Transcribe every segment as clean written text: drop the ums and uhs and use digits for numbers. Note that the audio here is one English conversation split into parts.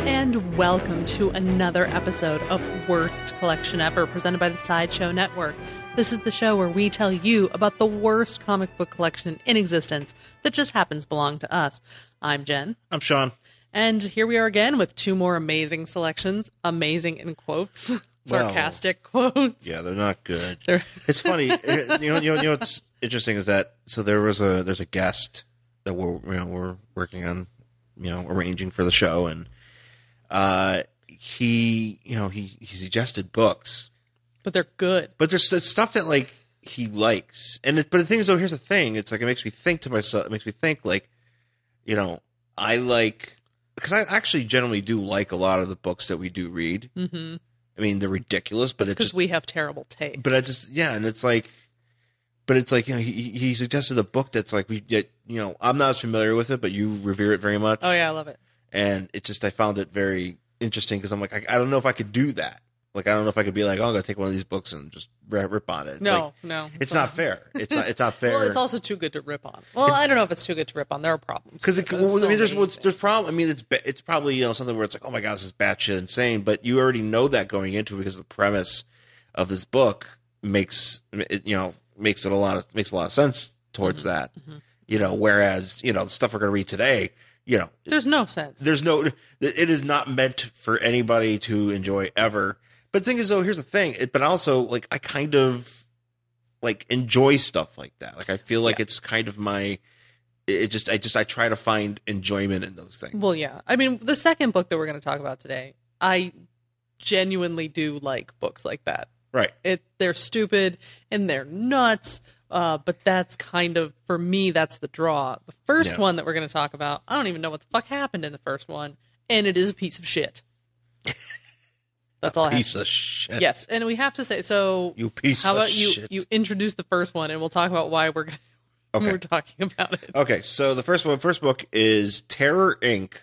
And welcome to another episode of Worst Collection Ever, presented by the Sideshow Network. This is the show where we tell you about the worst comic book collection in existence that just happens to belong to us. I'm Jen. I'm Sean. And here we are again with two more amazing selections. Amazing in quotes. Sarcastic quotes. Yeah, they're not good. It's funny. You know what's interesting is that there's a guest that we're working on, arranging for the show, and he suggested books, but they're good. But there's stuff that like he likes, but the thing is, though, here's the thing: it's like it makes me think to myself. It makes me think like, I like, because I actually generally do like a lot of the books that we do read. Mm-hmm. I mean, they're ridiculous, but it's because we have terrible taste. But it's like he suggested a book that's like I'm not as familiar with it, but you revere it very much. Oh yeah, I love it. And I found it very interesting because I'm like, I don't know if I could do that. Like, I don't know if I could be like, oh, I'm going to take one of these books and just rip on it. No. It's not fair. It's not fair. Well, it's also too good to rip on. Well, I don't know if it's too good to rip on. There are problems. Because there's problem. I mean, it's probably something where it's like, oh my god, this is batshit insane. But you already know that going into it because the premise of this book makes it a lot of sense towards that. Mm-hmm. Whereas the stuff we're going to read today. There's no sense. It is not meant for anybody to enjoy ever. But the thing is, though, here's the thing. But also, like, I kind of like enjoy stuff like that. Like, I feel like it's kind of I try to find enjoyment in those things. Well, yeah. I mean, the second book that we're going to talk about today, I genuinely do like books like that. Right. They're stupid and they're nuts. But that's kind of, for me, that's the draw. The first one that we're going to talk about, I don't even know what the fuck happened in the first one, and it is a piece of shit. That's all I have. Piece of shit. Yes, and we have to say, so you piece of shit. How about you introduce the first one, and we'll talk about why we're talking about it. Okay, so the first book is Terror Inc.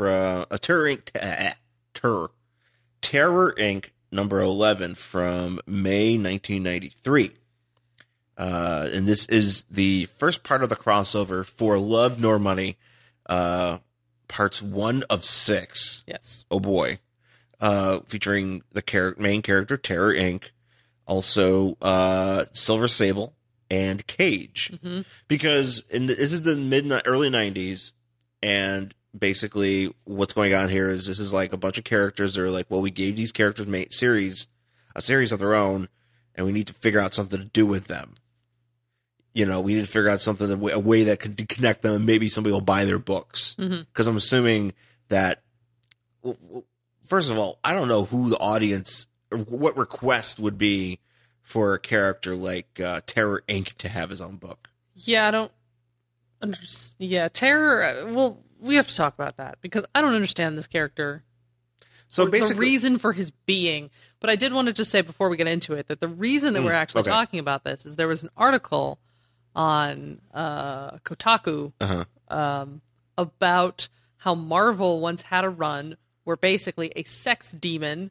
Terror Inc. number 11 from May 1993. And this is the first part of the crossover For Love Nor Money, parts 1 of 6. Yes. Oh boy. Featuring the main character, Terror Inc., also Silver Sable and Cage. Mm-hmm. Because this is the early 90s, and basically what's going on here is this is like a bunch of characters that are like, well, we gave these characters a series of their own, and we need to figure out something to do with them. We need to figure out something, a way that could connect them, and maybe somebody will buy their books. Because I'm assuming that, first of all, I don't know who the audience, or what request would be for a character like Terror Inc. to have his own book. Yeah, I don't understand. Yeah, Terror, well, we have to talk about that, because I don't understand this character. So basically, the reason for his being. But I did want to just say before we get into it that the reason that we're actually talking about this is there was an article on Kotaku about how Marvel once had a run where basically a sex demon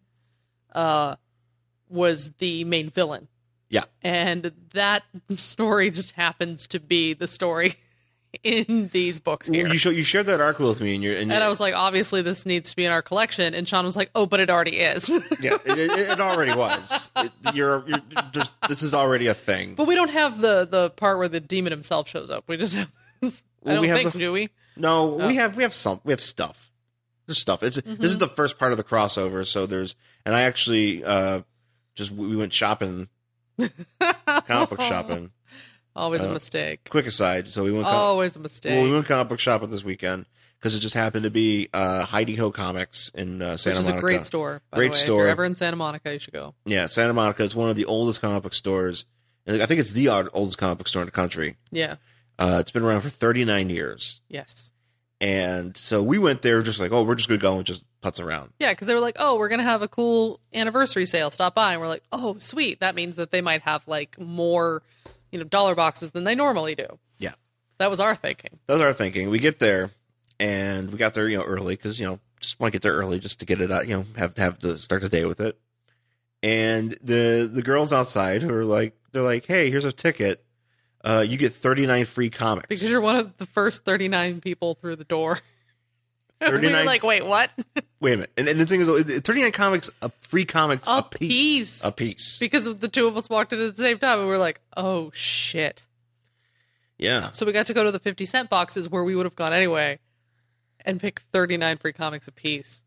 was the main villain. Yeah. And that story just happens to be the story in these books here. You shared that article with me, and I was like, obviously this needs to be in our collection, and Sean was like, oh, but it already is. Yeah, it already was. This is already a thing. But we don't have the part where the demon himself shows up. We just have this. Do we? No, we have stuff. There's stuff. This is the first part of the crossover, so and I actually we went shopping, comic book shopping. Always a mistake. Quick aside. So we went. Always a mistake. Well, we went comic book shopping this weekend because it just happened to be Heidi Ho Comics in Santa Monica. Which is a great store. Great store. If you're ever in Santa Monica, you should go. Yeah, Santa Monica is one of the oldest comic book stores. And I think it's the oldest comic book store in the country. Yeah. It's been around for 39 years. Yes. And so we went there just like, oh, we're just going to go and just putz around. Yeah, because they were like, oh, we're going to have a cool anniversary sale. Stop by. And we're like, oh, sweet. That means that they might have like more, dollar boxes than they normally do. Yeah. That was our thinking. We get there, and we got there, early because, just want to get there early just to get it out, have to start the day with it. And the girls outside who are they're like, hey, here's a ticket. You get 39 free comics. Because you're one of the first 39 people through the door. 39. We were like, wait, what? Wait a minute. And the thing is, 39 comics, free comics a piece. A piece. Because the two of us walked in at the same time and we were like, oh, shit. Yeah. So we got to go to the 50-cent boxes where we would have gone anyway and pick 39 free comics a piece.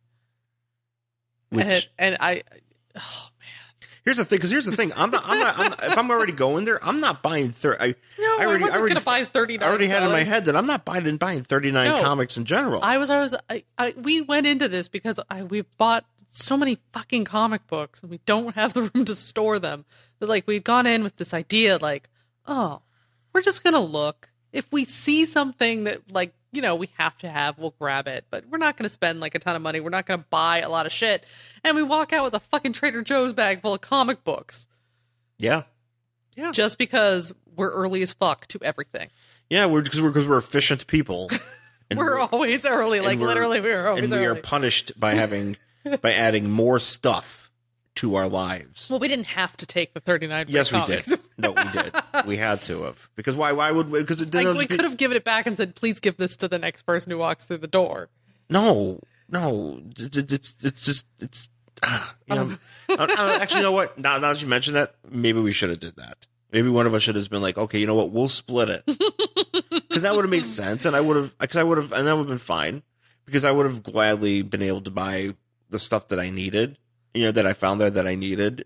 Which, and I, oh man. Here's the thing, because here's the thing. I'm not, if I'm already going there, I'm not buying 30. I wasn't going to buy 39. I already had in my head that I'm not buying 39 comics in general. We went into this because we've bought so many fucking comic books and we don't have the room to store them. But like, we'd gone in with this idea like, oh, we're just going to look. If we see something that like, you know, we have to have, we'll grab it. But we're not going to spend like a ton of money. We're not going to buy a lot of shit. And we walk out with a fucking Trader Joe's bag full of comic books. Yeah. Yeah. Just because we're early as fuck to everything. Yeah, because we're efficient people. And we're always early. Like literally, we're always early. And we are punished by by adding more stuff to our lives. Well, we didn't have to take the 39. Yes, comics. We did. No, we did. We had to have. Because why would we? Because we could have given it back and said, please give this to the next person who walks through the door. No. It's just actually, you know what? Now that you mention that, maybe we should have did that. Maybe one of us should have been like, okay, you know what? We'll split it. Because that would have made sense. And and that would have been fine. Because I would have gladly been able to buy the stuff that I needed. You know, that I found there that I needed,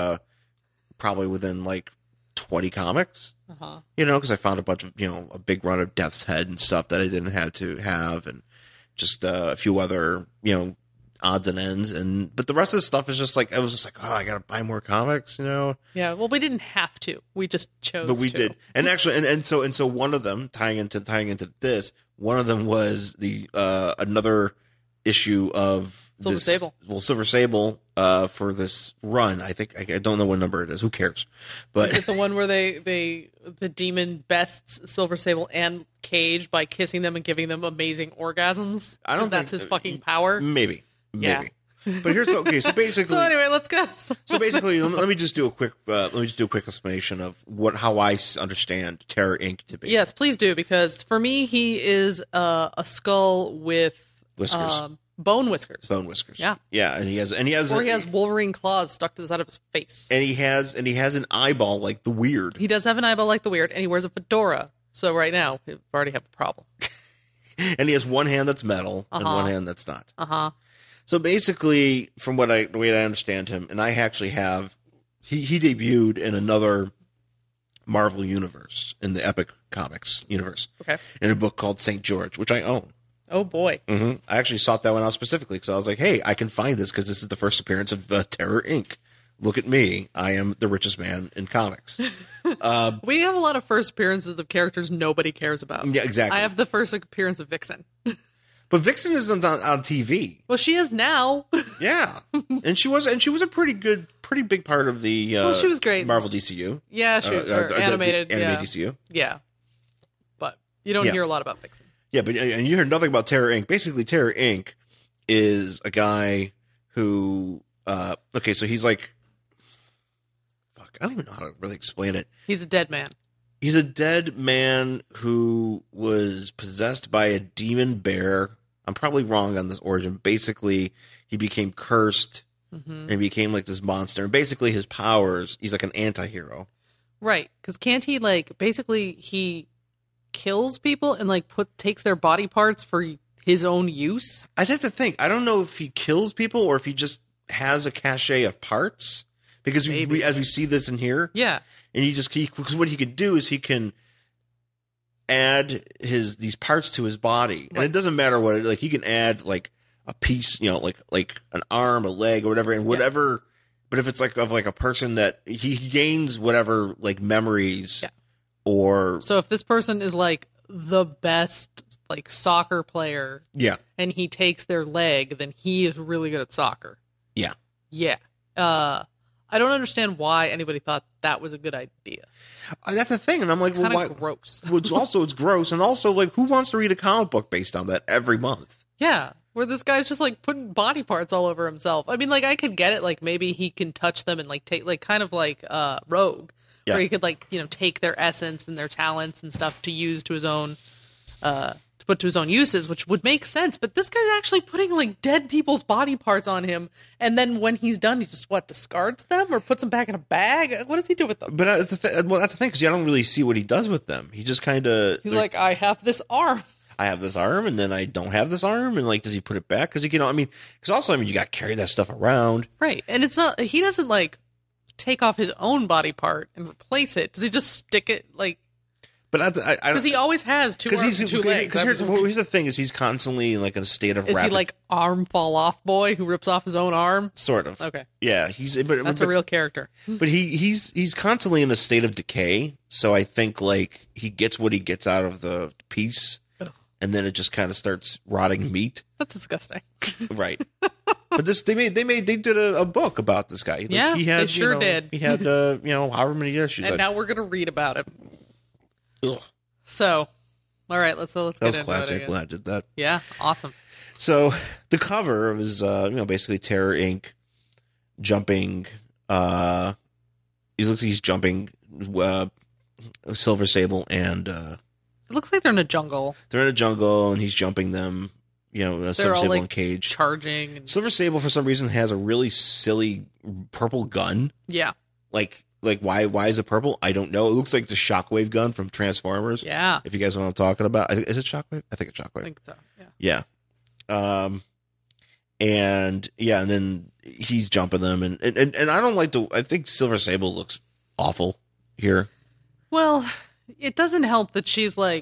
probably within like 20 comics. Uh-huh. You know, because I found a bunch of, you know, a big run of Death's Head and stuff that I didn't have to have, and just a few other, you know, odds and ends. But the rest of the stuff is just like, I was just like, oh, I gotta buy more comics, you know? Yeah, well, we didn't have to. We just chose to. But we did. And actually, and so one of them, tying into this, one of them was the another issue of Silver Sable for this run. I think I don't know what number it is. Who cares? But is it the one where the demon bests Silver Sable and Cage by kissing them and giving them amazing orgasms? I don't think that's his fucking power. Maybe. Yeah. But here's okay. So basically, so anyway, let's go. So basically, let me just do a quick explanation of how I understand Terror Inc. to be. Yes, please do, because for me, he is a skull with whiskers. Bone whiskers. Bone whiskers. Yeah. Yeah, and he has Wolverine claws stuck to the side of his face. And he has an eyeball like the Weird. He does have an eyeball like the Weird, and he wears a fedora. So right now, we already have a problem. And he has one hand that's metal and one hand that's not. Uh-huh. So basically, from the way I understand him, and I actually have, he debuted in another Marvel universe, in the Epic Comics universe. Okay. In a book called St. George, which I own. Oh, boy. Mm-hmm. I actually sought that one out specifically because I was like, hey, I can find this because this is the first appearance of Terror Inc. Look at me. I am the richest man in comics. We have a lot of first appearances of characters nobody cares about. Yeah, exactly. I have the first appearance of Vixen. But Vixen isn't on TV. Well, she is now. Yeah. And she was a pretty big part of the she was great. Marvel DCU. Yeah, she animated. The animated DCU. Yeah. But you don't hear a lot about Vixen. Yeah, and you heard nothing about Terror Inc. Basically, Terror Inc. is a guy who, so he's like, fuck, I don't even know how to really explain it. He's a dead man. He's a dead man who was possessed by a demon bear. I'm probably wrong on this origin. Basically, he became cursed and became like this monster. And basically, his powers, he's like an anti-hero. Right, because can't he, like, basically he kills people and like takes their body parts for his own use? I have to think. I don't know if he kills people or if he just has a cachet of parts, because we as we see this in here, yeah. And because what he could do is he can add these parts to his body, and it doesn't matter what like he can add like a piece, you know, like an arm, a leg, or whatever, and whatever. Yeah. But if it's like of like a person that he gains whatever like memories. Yeah. Or so if this person is like the best like soccer player, yeah, and he takes their leg, then he is really good at soccer. Yeah. Yeah. I don't understand why anybody thought that was a good idea. That's the thing, and I'm like, well, why? Gross. It's gross, and also like, who wants to read a comic book based on that every month? Yeah, where this guy's just like putting body parts all over himself. I mean, like I could get it, like maybe he can touch them and like take like kind of like Rogue. Yeah. Where he could, like, you know, take their essence and their talents and stuff to use to his own to put to his own uses, which would make sense. But this guy's actually putting like dead people's body parts on him, and then when he's done, he just discards them or puts them back in a bag. What does he do with them? But that's the thing, because I don't really see what he does with them. He just kind of he's like, I have this arm. I have this arm, and then I don't have this arm, and like, does he put it back? Because because also, you got to carry that stuff around, right? And it's not. He doesn't like take off his own body part and replace it. Does he just stick it like? But because he always has two arms and two legs. Because here's the thing: is he's constantly in like in a state of. Is he like arm fall off boy who rips off his own arm? Sort of. Okay. Yeah, that's a real character. But he's constantly in a state of decay. So I think like he gets what he gets out of the piece. And then it just kind of starts rotting meat. That's disgusting. Right. But they did a book about this guy. Yeah, he had, they sure did. He had however many issues. And now we're gonna read about it. Ugh. So, all right, let's get into it. That was classic. Glad I did that. Yeah, awesome. So the cover is basically Terror Inc. jumping. He's jumping Silver Sable and. It looks like they're in a jungle. They're in a jungle, and he's jumping them. Silver Sable in a cage, charging. Silver Sable, for some reason, has a really silly purple gun. Yeah. Like why is it purple? I don't know. It looks like the Shockwave gun from Transformers. Yeah. If you guys know what I'm talking about, is it Shockwave? I think it's Shockwave. I think so. Yeah. Yeah. And then he's jumping them, and I don't like I think Silver Sable looks awful here. Well. It doesn't help that she's the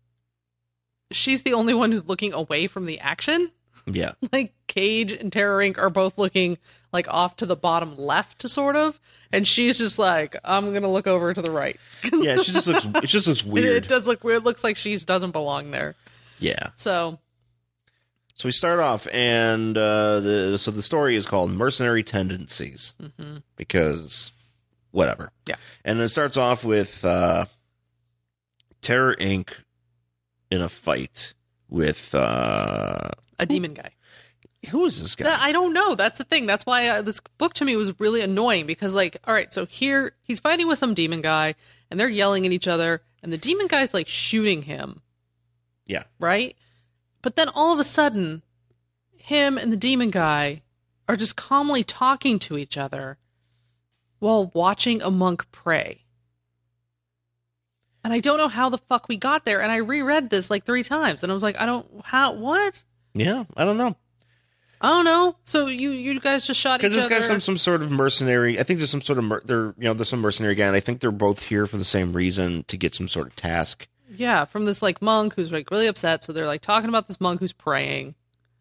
only one who's looking away from the action. Yeah. Like Cage and Terror Inc. are both looking like off to the bottom left, sort of. And she's just like, I'm going to look over to the right. Yeah, it just looks weird. It does look weird. It looks like she doesn't belong there. Yeah. So we start off, and the story is called Mercenary Tendencies. Mm-hmm. Because whatever. Yeah. And it starts off with Terror Inc. in a fight with a demon guy. Who is this guy? I don't know. That's the thing. That's why this book to me was really annoying, because all right, so here he's fighting with some demon guy, and they're yelling at each other, and the demon guy's like shooting him. Yeah. Right? But then all of a sudden, him and the demon guy are just calmly talking to each other while watching a monk pray. And I don't know how the fuck we got there. And I reread this 3 times, and I was like, what? Yeah, I don't know. I don't know. So you guys just shot each other? Because this guy's some sort of mercenary. I think there's some sort of there's some mercenary guy, and I think they're both here for the same reason, to get some sort of task. Yeah, from this monk who's really upset. So they're talking about this monk who's praying.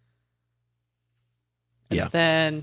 And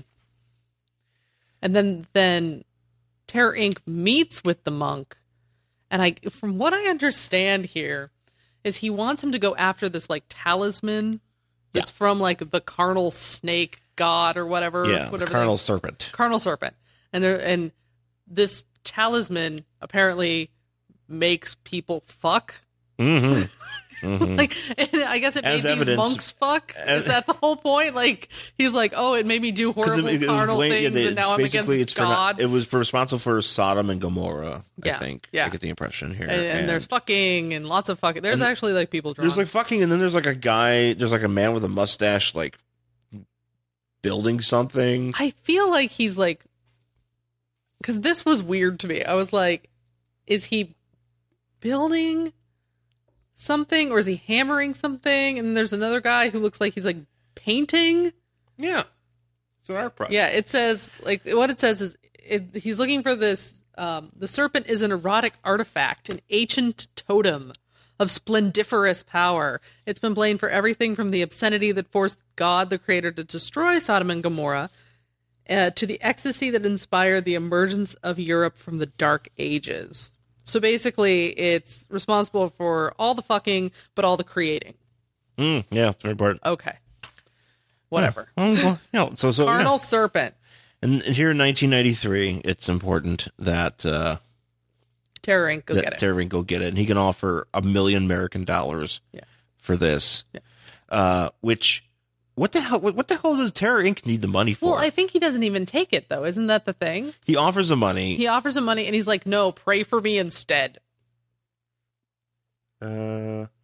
then Terror Inc. meets with the monk. And from what I understand here, is he wants him to go after this talisman that's from the carnal snake god or whatever. Yeah, whatever the carnal serpent. Carnal serpent. And this talisman apparently makes people fuck. Mm-hmm. Mm-hmm. I guess it made these monks fuck. Is that the whole point? He's it made me do horrible carnal things, and now I'm against God. It was responsible for Sodom and Gomorrah, I think. Yeah. I get the impression here. And there's fucking and lots of fucking. There's actually people drunk. There's fucking, and then there's a guy, there's a man with a mustache, building something. I feel like he's because this was weird to me. I was like, is he building something, or is he hammering something? And there's another guy who looks like he's painting. Yeah, it's an art project. Yeah, it says what it says is he's looking for this. The serpent is an erotic artifact, an ancient totem of splendiferous power. It's been blamed for everything from the obscenity that forced God, the creator, to destroy Sodom and Gomorrah, to the ecstasy that inspired the emergence of Europe from the Dark Ages. So basically, it's responsible for all the fucking, but all the creating. Yeah, very important. Okay. Whatever. Carnal serpent. And here in 1993, it's important that Terror Inc. Terror Inc. go get it, and he can offer $1 million American for this. Yeah. Which, what the hell does Terror Inc. need the money for? Well, I think he doesn't even take it, though. Isn't that the thing? He offers the money. And he's like, no, pray for me instead. Well,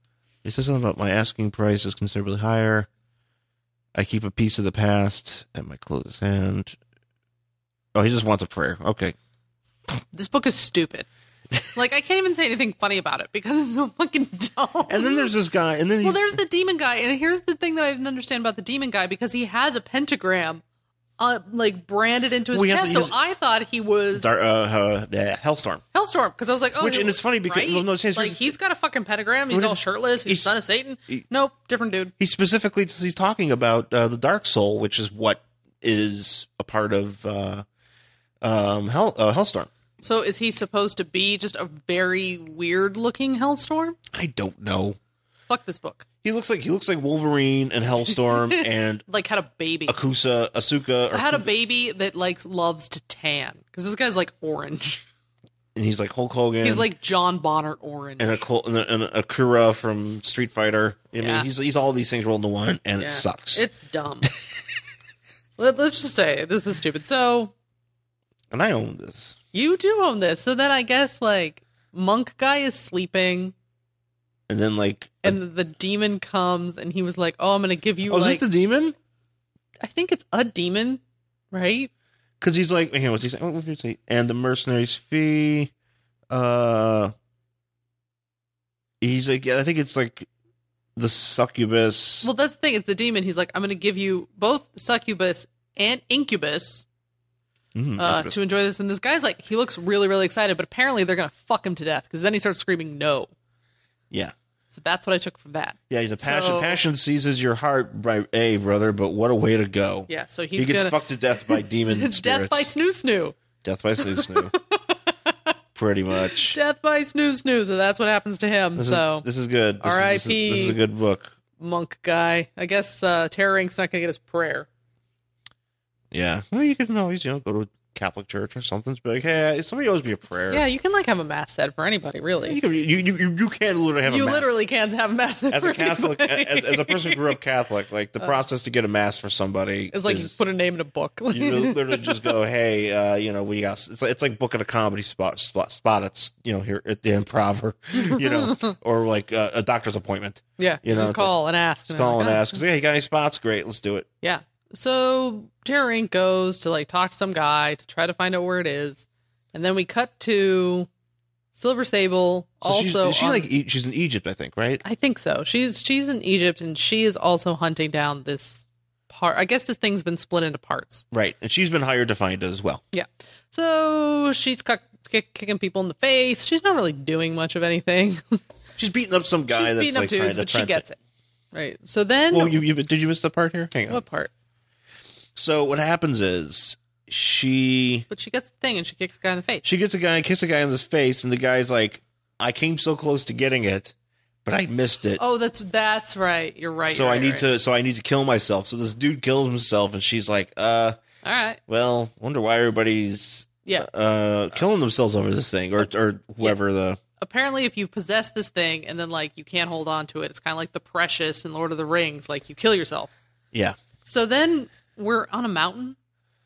He says something about my asking price is considerably higher. I keep a piece of the past at my closest hand. Oh, he just wants a prayer. Okay. This book is stupid. Like, I can't even say anything funny about it because it's so fucking dumb. And then there's this guy, and then there's the demon guy, and here's the thing that I didn't understand about the demon guy, because he has a pentagram, like, branded into his chest, so I thought he was... Hellstorm. Hellstorm, because I was like, oh... And it's funny because... Right? Well, no, like, he's got a fucking pentagram, he's all shirtless, he's son of Satan. Nope, different dude. He's talking about the Dark Soul, which is what is a part of Hellstorm. So is he supposed to be just a very weird-looking Hellstorm? I don't know. Fuck this book. He looks like Wolverine and Hellstorm and like had a baby. Asuka. Or had a baby that like loves to tan because this guy's like orange. And he's like Hulk Hogan. He's like John Bonner orange. And Akira from Street Fighter. I mean, he's all these things rolled into one, and it sucks. It's dumb. Let's just say this is stupid. So, and I own this. You do own this. So then I guess, like, monk guy is sleeping. And then, like... And the demon comes, and he was like, oh, I'm going to give you, is this the demon? I think it's a demon, right? Because he's like... What's he saying? What did he say? And the mercenary's fee... He's like... I think it's, like, the succubus... Well, that's the thing. It's the demon. He's like, I'm going to give you both succubus and incubus... to enjoy this. And this guy's like, he looks really, really excited, but apparently they're going to fuck him to death because then he starts screaming no. Yeah. So that's what I took from that. Yeah, he's a passion. Passion seizes your heart, brother, but what a way to go. Yeah, so he gets fucked to death by demon spirits. Death by snoo-snoo. Death by snoo-snoo. Pretty much. Death by snoo-snoo. So that's what happens to him. This is good. R.I.P. This is a good book. Monk guy. I guess Terror Inc.'s not going to get his prayer. Yeah. Well, you can always, go to a Catholic church or something. Be like, hey, somebody owes me a prayer. Yeah, you can like have a mass said for anybody, really. You can literally have a mass. You literally can have a mass said as a Catholic, as a person who grew up Catholic, like the process to get a mass for somebody is like you put a name in a book. You literally just go, hey, we got. It's like booking a comedy spot at here at the Improv, or or like a doctor's appointment. Yeah, just call and ask. Just call and ask. Hey, you got any spots? Great, let's do it. Yeah. So Terror Inc. goes to like talk to some guy to try to find out where it is, and then we cut to Silver Sable. So she's in Egypt, I think, right? I think so. She's in Egypt, and she is also hunting down this part. I guess this thing's been split into parts, right? And she's been hired to find it as well. Yeah. So she's kicking people in the face. She's not really doing much of anything. She's beating up some guy. She's beating up dudes, but she gets it. Right. So then, well, did you miss the part here? Hang on. What part? So what happens is But she gets the thing and she kicks the guy in the face. She kicks a guy in his face, and the guy's like, I came so close to getting it, but I missed it. Oh, that's right. You're right. So I need to kill myself. So this dude kills himself, and she's like, all right. Well, wonder why everybody's killing themselves over this thing, or whoever the. Apparently, if you possess this thing and then like you can't hold on to it, it's kind of like the Precious in Lord of the Rings. Like you kill yourself. Yeah. So then we're on a mountain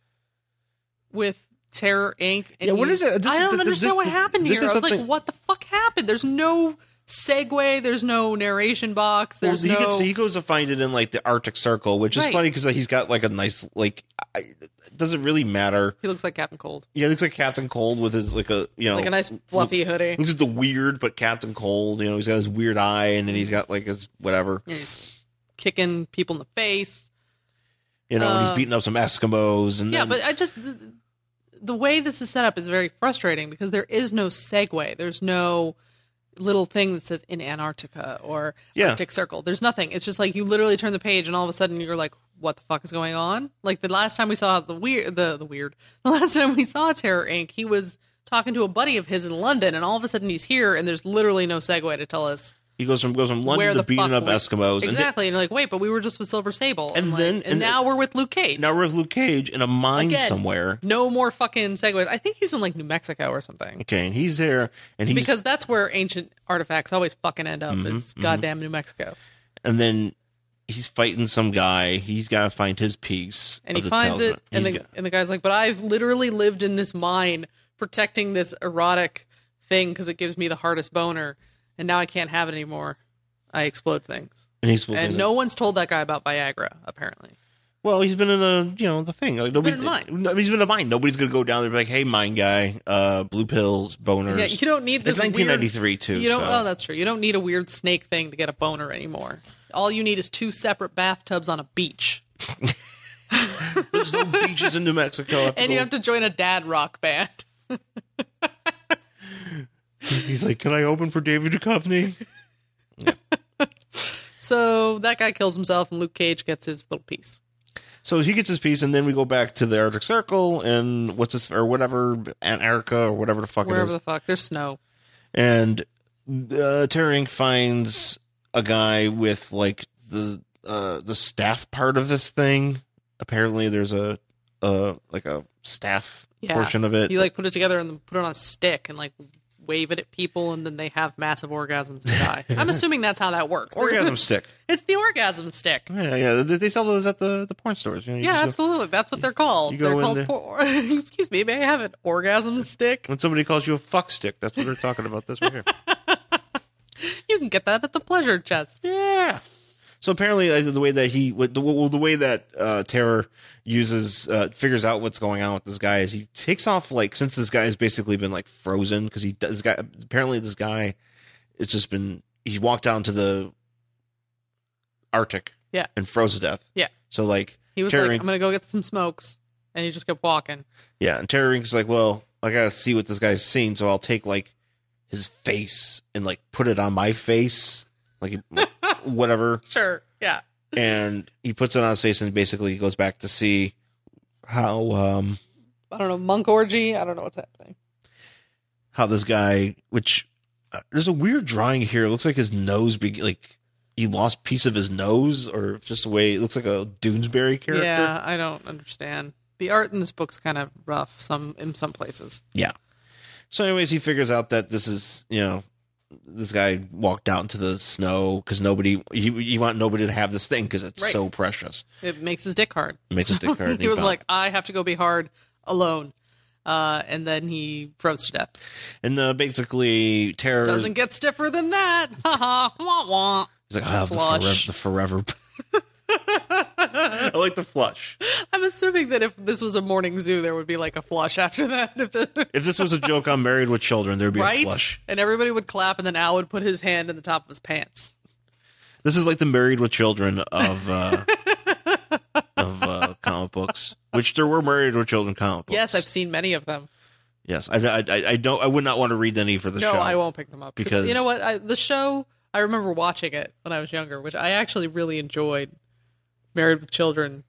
with Terror Inc. And what is it? I don't understand what happened here. I was like, what the fuck happened? There's no segue. There's no narration box. He goes to find it in like the Arctic Circle, which is funny because he's got like a nice it doesn't really matter. He looks like Captain Cold. Yeah, he looks like Captain Cold with his like a nice fluffy hoodie. Looks at the weird but Captain Cold. He's got his weird eye, and then he's got like his whatever. Yeah, he's kicking people in the face. And he's beating up some Eskimos. And but I just the way this is set up is very frustrating because there is no segue. There's no little thing that says in Antarctica or Arctic Circle. There's nothing. It's just like you literally turn the page and all of a sudden you're like, what the fuck is going on? Like the last time we saw the last time we saw Terror Inc., he was talking to a buddy of his in London, and all of a sudden he's here and there's literally no segue to tell us. He goes from London to beating up Eskimos. Exactly. And you're like, wait, but we were just with Silver Sable. And now we're with Luke Cage. Now we're with Luke Cage in a mine somewhere. No more fucking segues. I think he's in like New Mexico or something. Okay, and he's there. Because that's where ancient artifacts always fucking end up. Is goddamn New Mexico. And then he's fighting some guy. He's got to find his piece. And he finds it. And the guy's like, but I've literally lived in this mine protecting this erotic thing because it gives me the hardest boner. And now I can't have it anymore. I explode things. And no one's told that guy about Viagra, apparently. Well, he's been in the thing. Like, he's been in a mine. Nobody's going to go down there and be like, hey, mine guy, blue pills, boners. Yeah, you don't need this. It's 1993, too. You don't, Oh, that's true. You don't need a weird snake thing to get a boner anymore. All you need is 2 separate bathtubs on a beach. There's no beaches in New Mexico. And you have to join a dad rock band. He's like, can I open for David Duchovny? Yeah. So that guy kills himself, and Luke Cage gets his little piece. So he gets his piece, and then we go back to the Arctic Circle, and Antarctica, or whatever the fuck it is. Wherever the fuck. There's snow. And Tara Inc. finds a guy with, like, the staff part of this thing. Apparently there's a staff portion of it. You, like, put it together and then put it on a stick and, like, wave it at people, and then they have massive orgasms and die. I'm assuming that's how that works. Orgasm stick. It's the orgasm stick. Yeah. They sell those at the porn stores. You know, yeah, absolutely. That's what they're called. They're called excuse me, may I have an orgasm stick? When somebody calls you a fuck stick, that's what they're talking about. This right here. You can get that at the pleasure chest. Yeah. So apparently, the way that Terror figures out what's going on with this guy is he takes off, like, since this guy has basically been, like, frozen, because this guy it's just been, he walked down to the Arctic and froze to death. Yeah. So, like, he was like, I'm gonna go get some smokes, and he just kept walking. Yeah, and Terror Inc.'s like, well, I gotta see what this guy's seen, so I'll take, like, his face and, like, put it on my face, like, whatever. Sure, yeah. And he puts it on his face, and basically he goes back to see how I don't know, monk orgy. I don't know what's happening. How this guy, which there's a weird drawing here. It looks like his nose, he lost a piece of his nose, or just the way it looks like a Doonesbury character. Yeah, I don't understand. The art in this book's kind of rough. In some places. Yeah. So, anyways, he figures out that this is, this guy walked out into the snow because you want nobody to have this thing because it's so precious. It makes his dick hard. He was like, I have to go be hard alone. And then he froze to death. And basically, Terror doesn't get stiffer than that. Ha ha, wah wah. He's like, I have the forever. I like the flush. I'm assuming that if this was a morning zoo, there would be like a flush after that. If this was a joke on Married with Children, there'd be a flush. And everybody would clap, and then Al would put his hand in the top of his pants. This is like the Married with Children of comic books, which there were Married with Children comic books. Yes, I've seen many of them. Yes, I would not want to read any for the show. No, I won't pick them up because you know what? The show, I remember watching it when I was younger, which I actually really enjoyed. Married with Children,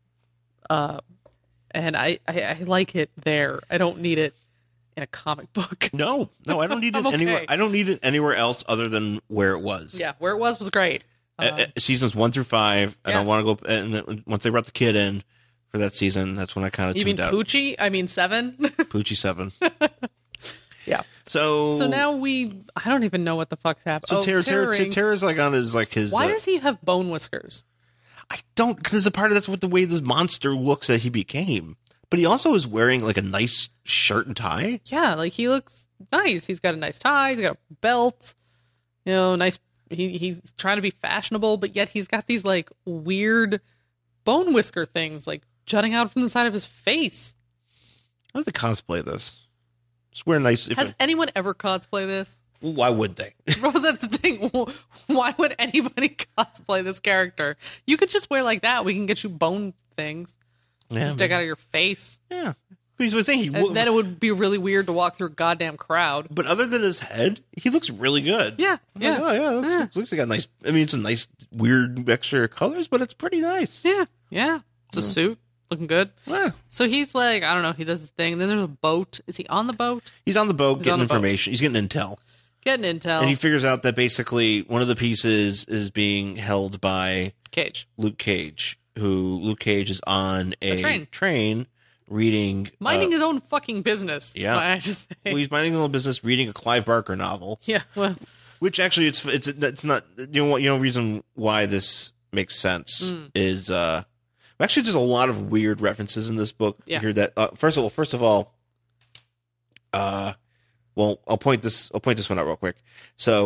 and I like it there. I don't need it in a comic book. No, I don't need it anywhere. I don't need it anywhere else other than where it was. Yeah, where it was great. Seasons 1 through 5. I don't want to go. And once they brought the kid in for that season, that's when I kind of tuned out. Poochie? I mean 7. Poochie 7. Yeah. So now I don't even know what the fuck's happening. So Terror's like on his Why does he have bone whiskers? I don't, because a part of that's what the way this monster looks that he became. But he also is wearing like a nice shirt and tie. Yeah, like he looks nice. He's got a nice tie. He's got a belt. Nice. He's trying to be fashionable, but yet he's got these like weird bone whisker things like jutting out from the side of his face. I'd like to cosplay this. Just wear nice. Has anyone ever cosplay this? Why would they? Bro, that's the thing. Why would anybody cosplay this character? You could just wear like that. We can get you bone things. Stick out of your face. Yeah. But he's saying then it would be really weird to walk through a goddamn crowd. But other than his head, he looks really good. Yeah. Like, oh, yeah. Looks like a nice, it's a nice, weird mixture of colors, but it's pretty nice. Yeah. Yeah. It's a suit. Looking good. Yeah. So he's like, I don't know, he does his thing. Then there's a boat. Is he on the boat? He's on the boat getting information. He's getting intel. And he figures out that basically one of the pieces is being held by Luke Cage, who Luke Cage is on a train reading... Minding his own fucking business. Yeah. I just say. Well, he's minding his own business reading a Clive Barker novel. Yeah, well... Which actually, it's not... reason why this makes sense is... actually, there's a lot of weird references in this book. Yeah. Here that... First of all... well, I'll point this one out real quick. So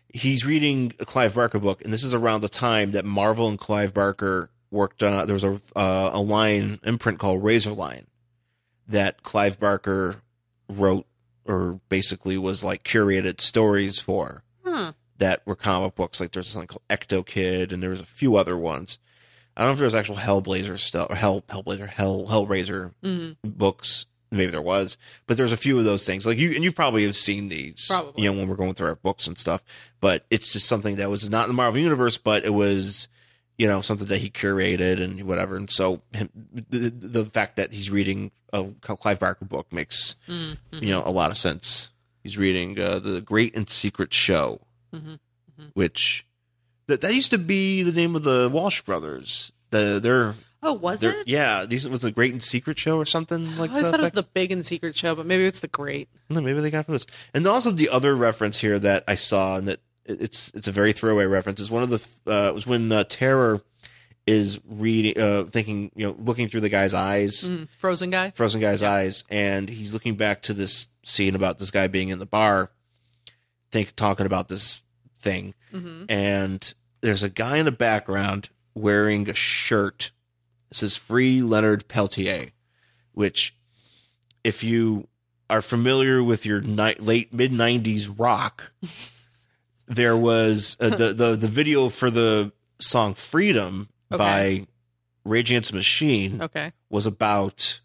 he's reading a Clive Barker book, and this is around the time that Marvel and Clive Barker worked on. There was a line imprint called Razorline that Clive Barker wrote, or basically was like curated stories for, that were comic books. Like there's something called Ecto Kid, and there was a few other ones. I don't know if there was actual Hellblazer stuff, or Hellraiser books. Maybe there was, but there's a few of those things. Like you probably have seen these, probably. When we're going through our books and stuff. But it's just something that was not in the Marvel universe, but it was, something that he curated and whatever. And so the fact that he's reading a Clive Barker book makes, a lot of sense. He's reading The Great and Secret Show, which that used to be the name of the Walsh brothers. Was it? Yeah, this was The Great and Secret Show or something like that. I thought it was The Big and Secret Show, but maybe it's The Great. No, maybe they got this. And also the other reference here that I saw, and that it's a very throwaway reference, is one of the it was when Terror is reading, looking through the guy's eyes, Frozen guy's eyes, and he's looking back to this scene about this guy being in the bar, talking about this thing, and there's a guy in the background wearing a shirt. It says Free Leonard Peltier, which, if you are familiar with your late mid-90s rock, there was the video for the song Freedom by Rage Against the Machine was about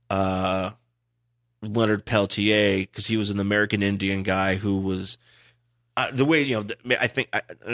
Leonard Peltier, because he was an American Indian guy who was the way, I think,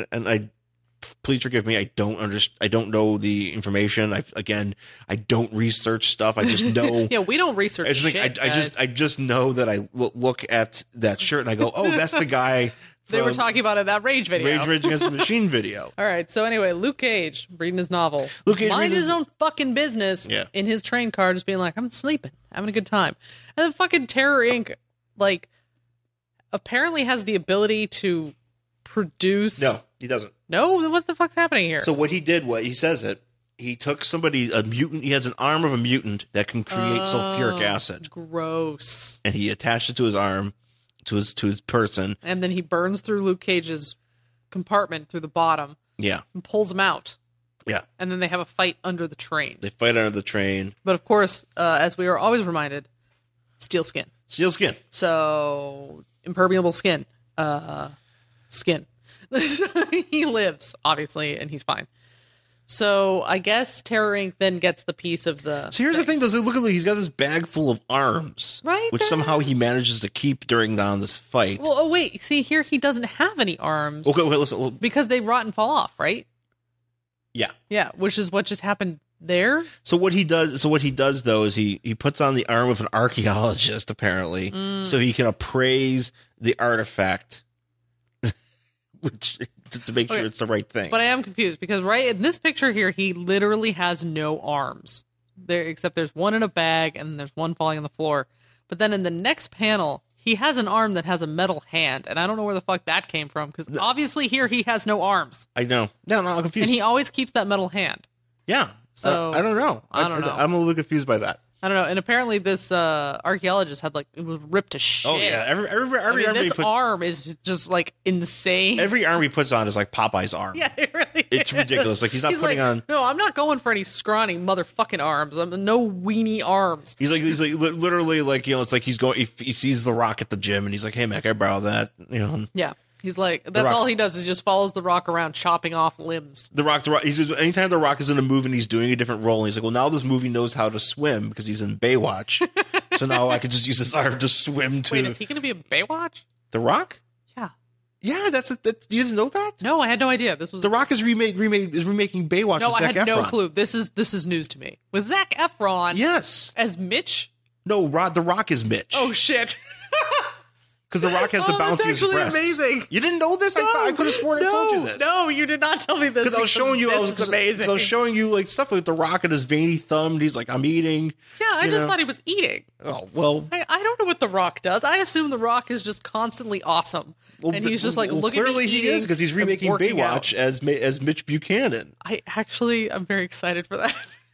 please forgive me. I don't know the information. I don't research stuff. I just know. Yeah, we don't research shit. I just know that I look at that shirt and I go, oh, that's the guy. They were talking about in that Rage video. Rage Against the Machine video. All right. So anyway, Luke Cage reading his novel. Luke Cage mind his own fucking business in his train car, just being like, I'm sleeping, having a good time. And then fucking Terror Inc. apparently has the ability to produce. No, he doesn't. No, then what the fuck's happening here? So what he did, he says it. He took a mutant. He has an arm of a mutant that can create sulfuric acid. Gross. And he attached it to his arm, to his person. And then he burns through Luke Cage's compartment through the bottom. Yeah. And pulls him out. Yeah. And then they have a fight under the train. They fight under the train. But of course, as we are always reminded, steel skin. Steel skin. So impermeable skin. Skin. He lives, obviously, and he's fine. So I guess Terror Inc. then gets the piece of the. So here's the thing: does it look like he's got this bag full of arms, right? Which somehow he manages to keep during this fight. Well, wait, see here, he doesn't have any arms. Okay, listen, because they rot and fall off, right? Yeah, which is what just happened there. So what he does though is he puts on the arm of an archaeologist, apparently, so he can appraise the artifact. Which, to make sure it's the right thing. But I am confused because right in this picture here, he literally has no arms there, except there's one in a bag and there's one falling on the floor. But then in the next panel, he has an arm that has a metal hand, and I don't know where the fuck that came from because obviously here he has no arms. I know. No, I'm confused. And he always keeps that metal hand. Yeah. So I don't know. I don't know. I'm a little bit confused by that. I don't know. And apparently this archaeologist had it was ripped to shit. Oh yeah, every arm this arm is just insane. Every arm he puts on is like Popeye's arm. Yeah, it really It's ridiculous. Like he's putting on. No, I'm not going for any scrawny motherfucking arms. I'm no weenie arms. He's like literally it's like he's going. He sees the Rock at the gym and he's like, hey man, can I borrow that? Yeah. He's like, that's all he does is just follows the Rock around chopping off limbs. The Rock. Anytime the Rock is in a movie and he's doing a different role, and he's like, well, now this movie knows how to swim because he's in Baywatch. So now I can just use his arm to swim to. Wait, is he going to be in Baywatch? The Rock? Yeah. Yeah, you didn't know that? No, I had no idea. This was The Rock is remaking Baywatch. No, with Zac I had Efron. no clue. This is news to me. With Zac Efron. Yes. As Mitch? No, The Rock is Mitch. Oh shit. Because The Rock has the bounciest breasts. Amazing. You didn't know this? I could have sworn I told you this. No, you did not tell me this. Because I was showing you. This is amazing. I was showing you stuff with The Rock and his veiny thumb. And he's like, I'm eating. Yeah, I just thought he was eating. Oh well. I don't know what The Rock does. I assume The Rock is just constantly awesome, and he's just looking. Clearly, he is because he's remaking Baywatch as Mitch Buchanan. I'm very excited for that.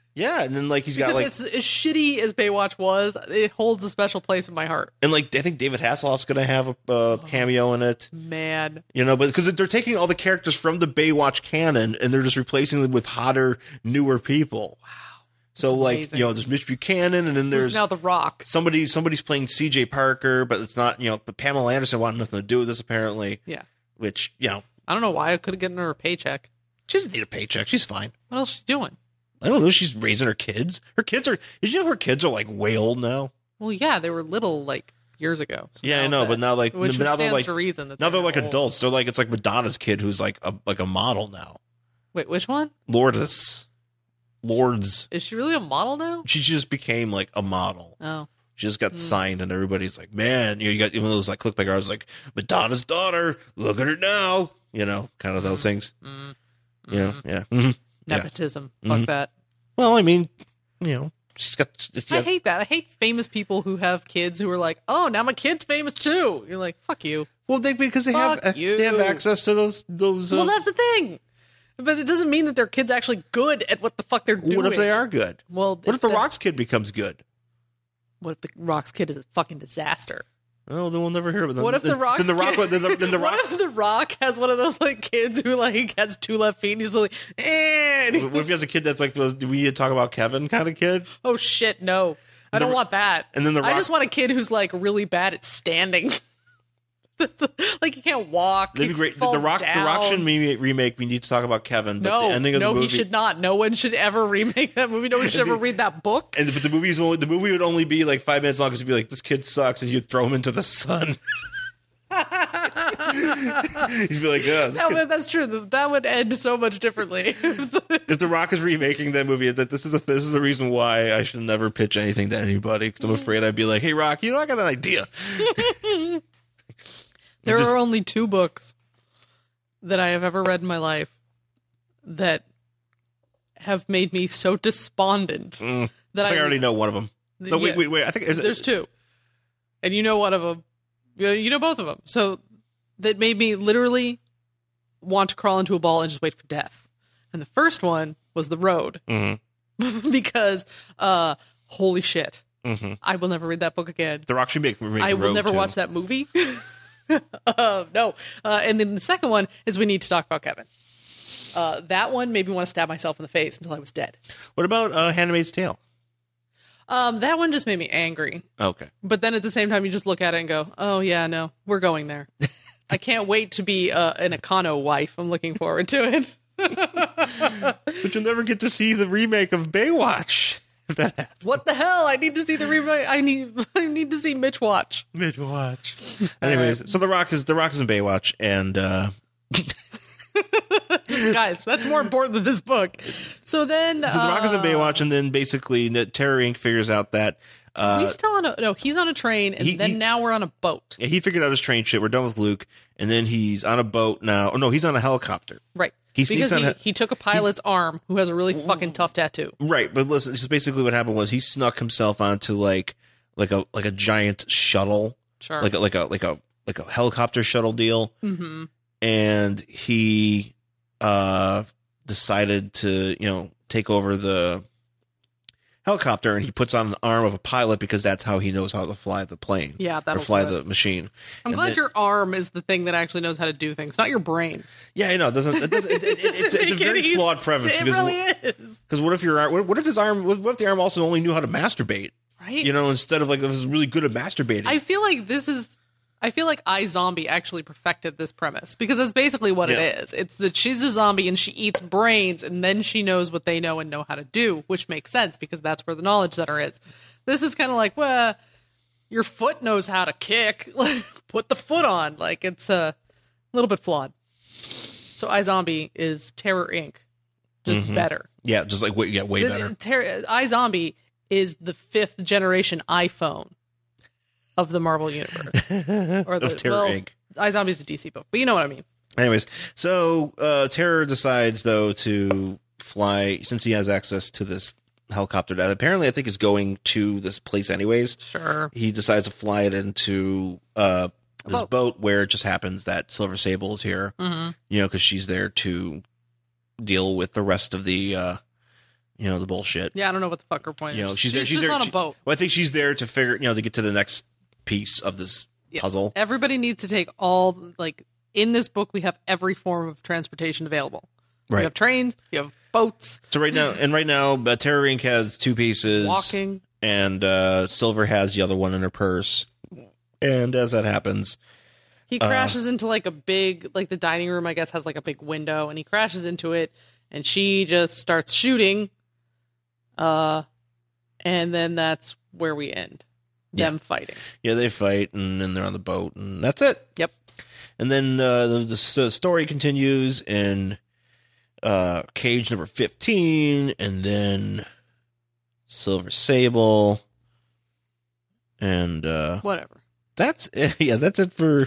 Yeah, and then like he's got like it's as shitty as Baywatch was, it holds a special place in my heart. And like I think David Hasselhoff's going to have a cameo in it. Man, but because they're taking all the characters from the Baywatch canon and they're just replacing them with hotter, newer people. Wow. So like there's Mitch Buchanan, and then there's now The Rock. Somebody's playing C.J. Parker, but it's not but Pamela Anderson wanted nothing to do with this apparently. Yeah. Which I don't know why I could have gotten her a paycheck. She doesn't need a paycheck. She's fine. What else is she doing? I don't know. She's raising her kids. Did you know her kids are like way old now? Well, yeah, they were little like years ago. So yeah, I know, but now like which now stands like to reason that now they're like old. adults. They're like it's like Madonna's kid who's like a model now. Wait, which one? Lourdes. Is she really a model now? She just became like a model. Oh. She just got signed, and everybody's like, man, you got even those like clickbait girls like Madonna's daughter. Look at her now. Kind of those things. Yeah. Mm-hmm. Nepotism. Yeah. Fuck that. Well, I mean, she's got. I hate that. I hate famous people who have kids who are like, oh, now my kid's famous too. You're like, fuck you. Well, because they have access to those. Well, that's the thing. But it doesn't mean that their kid's actually good at what the fuck they're doing. What if they are good? Well, what if the Rock's kid becomes good? What if the Rock's kid is a fucking disaster? Oh, then we'll never hear about them. What if the Rock's kid? What if the Rock has one of those like kids who like has two left feet and he's like, What if he has a kid that's like, do we talk about Kevin kind of kid? Oh shit, no. I don't want that. And then I just want a kid who's like really bad at standing. Like he can't walk. That'd be great. The Rock remake. We need to talk about Kevin. But the ending of the movie, he should not. No one should ever remake that movie. No one should ever read that book. But the movie would only be like 5 minutes long because it'd be like this kid sucks, and you'd throw him into the sun. He'd be like, that's true. That would end so much differently. If the Rock is remaking that movie, that this is the reason why I should never pitch anything to anybody because I'm afraid I'd be like, hey Rock, I got an idea. There are only 2 books that I have ever read in my life that have made me so despondent that I already know one of them. No, wait. I think there's 2, and you know one of them. You know both of them. So that made me literally want to crawl into a ball and just wait for death. And the first one was The Road, because holy shit, I will never read that book again. The Rock should make I will never watch that movie. No. And then the second one is We Need to Talk About Kevin. That one made me want to stab myself in the face until I was dead. What about Handmaid's Tale? That one just made me angry. Okay. But then at the same time, you just look at it and go, oh, yeah, no, we're going there. I can't wait to be an Econo wife. I'm looking forward to it. But you'll never get to see the remake of Baywatch. What the hell? I need to see the remake. I need to see Mitch Watch. Anyways, so the Rock is in Baywatch, and guys, that's more important than this book. So then, the Rock is in Baywatch, and then basically, Terror Inc. figures out that he's on a train, and now we're on a boat. Yeah, he figured out his train shit. We're done with Luke, and then he's on a boat now. Oh no, he's on a helicopter. Right. He took a pilot's arm who has a really fucking tough tattoo. Right, but listen, just basically what happened was he snuck himself onto like a giant shuttle, sure, like a helicopter shuttle deal, and he decided to take over the helicopter, and he puts on an arm of a pilot because that's how he knows how to fly the plane. Yeah, or fly the machine. I'm glad your arm is the thing that actually knows how to do things, not your brain. Yeah, I know. It's a very flawed premise. It really is. Because what if what if the arm also only knew how to masturbate? Right. Instead of like it was really good at masturbating. I feel like iZombie actually perfected this premise because that's basically what it is. It's that she's a zombie and she eats brains and then she knows what they know and know how to do, which makes sense because that's where the knowledge center is. This is kind of like, well, your foot knows how to kick. Put the foot on. Like it's a little bit flawed. So iZombie is Terror Inc. Just better. Yeah, just like way better. iZombie is the 5th generation iPhone of the Marvel Universe. Or of Terror Inc. iZombie is the DC book, but you know what I mean. Anyways, so Terror decides, though, to fly, since he has access to this helicopter that apparently I think is going to this place anyways. Sure. He decides to fly it into this boat where it just happens that Silver Sable is here, because she's there to deal with the rest of the the bullshit. Yeah, I don't know what the fuck her point is. She's there. She's there, on a boat. Well, I think she's there to figure, to get to the next piece of this puzzle. Everybody needs to take all, like, in this book, we have every form of transportation available. Right. You have trains, you have boats. So right now, Terror Inc. has 2 pieces. Walking. And Silver has the other one in her purse. And as that happens, he crashes into like a big, like the dining room, I guess, has like a big window, and he crashes into it, and she just starts shooting. And then that's where we end. Them fighting. Yeah, they fight, and then they're on the boat, and that's it. Yep. And then the story continues in cage number 15, and then Silver Sable, and whatever. That's it. Yeah, that's it for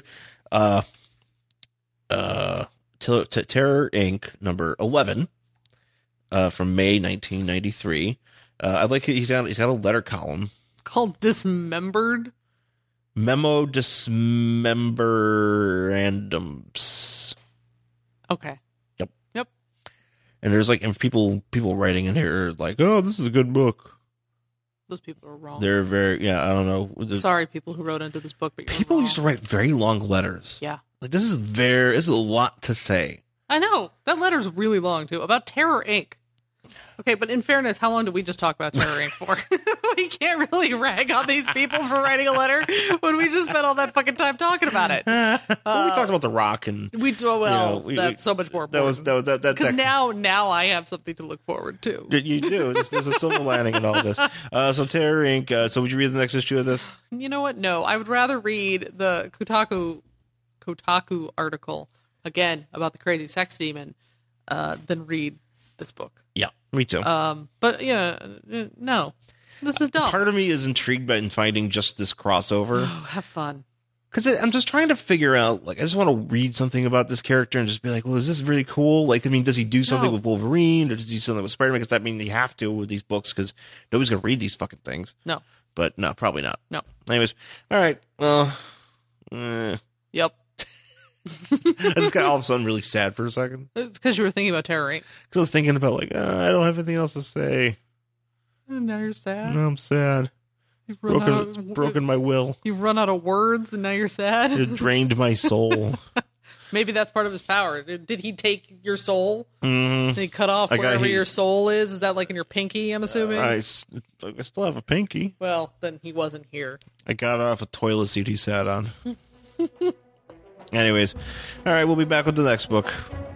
Terror Inc. number 11 from May 1993. I like it. He's got a letter column called Dismembered. Memo Dismemberandums. Okay. Yep. And there's like people writing in here like, oh, this is a good book. Those people are wrong. They're very, I don't know. Sorry, people who wrote into this book, but people used to write very long letters. Yeah. Like, this is a lot to say. I know. That letter's really long, too. About Terror Inc. Okay, but in fairness, how long did we just talk about Terror Inc. for? We can't really rag on these people for writing a letter when we just spent all that fucking time talking about it. Well, we talked about The Rock, and that's so much more important. Because now I have something to look forward to. You do. There's a silver lining in all this. So Terror Inc. So would you read the next issue of this? You know what? No, I would rather read the Kotaku article again about the crazy sex demon than read this book. Yeah, me too. But no, this is dumb. Part of me is intrigued by finding just this crossover. Oh, have fun. Because I'm just trying to figure out, like, I just want to read something about this character and just be like, well, is this really cool? Like, I mean, does he do something with Wolverine, or does he do something with Spider-Man? Because that means you have to with these books, because nobody's going to read these fucking things. No. But no, probably not. No. Anyways, all right. Yep. I just got all of a sudden really sad for a second. It's because you were thinking about Terror, right? Because I was thinking about, like, I don't have anything else to say. And now you're sad? No, I'm sad. It's broken my will. You've run out of words, and now you're sad? It drained my soul. Maybe that's part of his power. Did he take your soul? Mm-hmm. Did he cut off wherever your soul is? Is that like in your pinky, I'm assuming? I still have a pinky. Well, then he wasn't here. I got it off a toilet seat he sat on. Anyways, all right, we'll be back with the next book.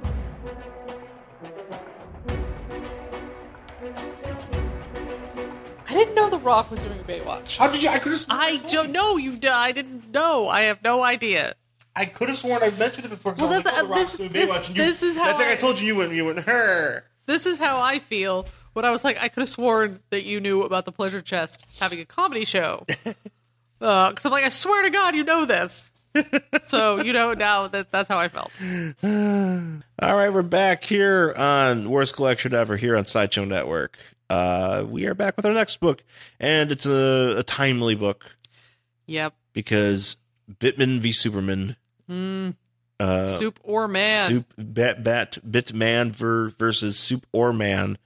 I didn't know The Rock was doing a Baywatch. How did you? I could have. I don't know. I didn't know. I have no idea. I could have sworn I mentioned it before. Well, this is how I think I told you. You went her. This is how I feel when I was like, I could have sworn that you knew about the Pleasure Chest having a comedy show. Because I'm like, I swear to God, you know this. So, now that's how I felt. All right, we're back here on Worst Collection Ever here on Sideshow Network. We are back with our next book, and it's a timely book. Yep. Because Bitman v Superman. Soup or Man. Bitman versus Soup or Man.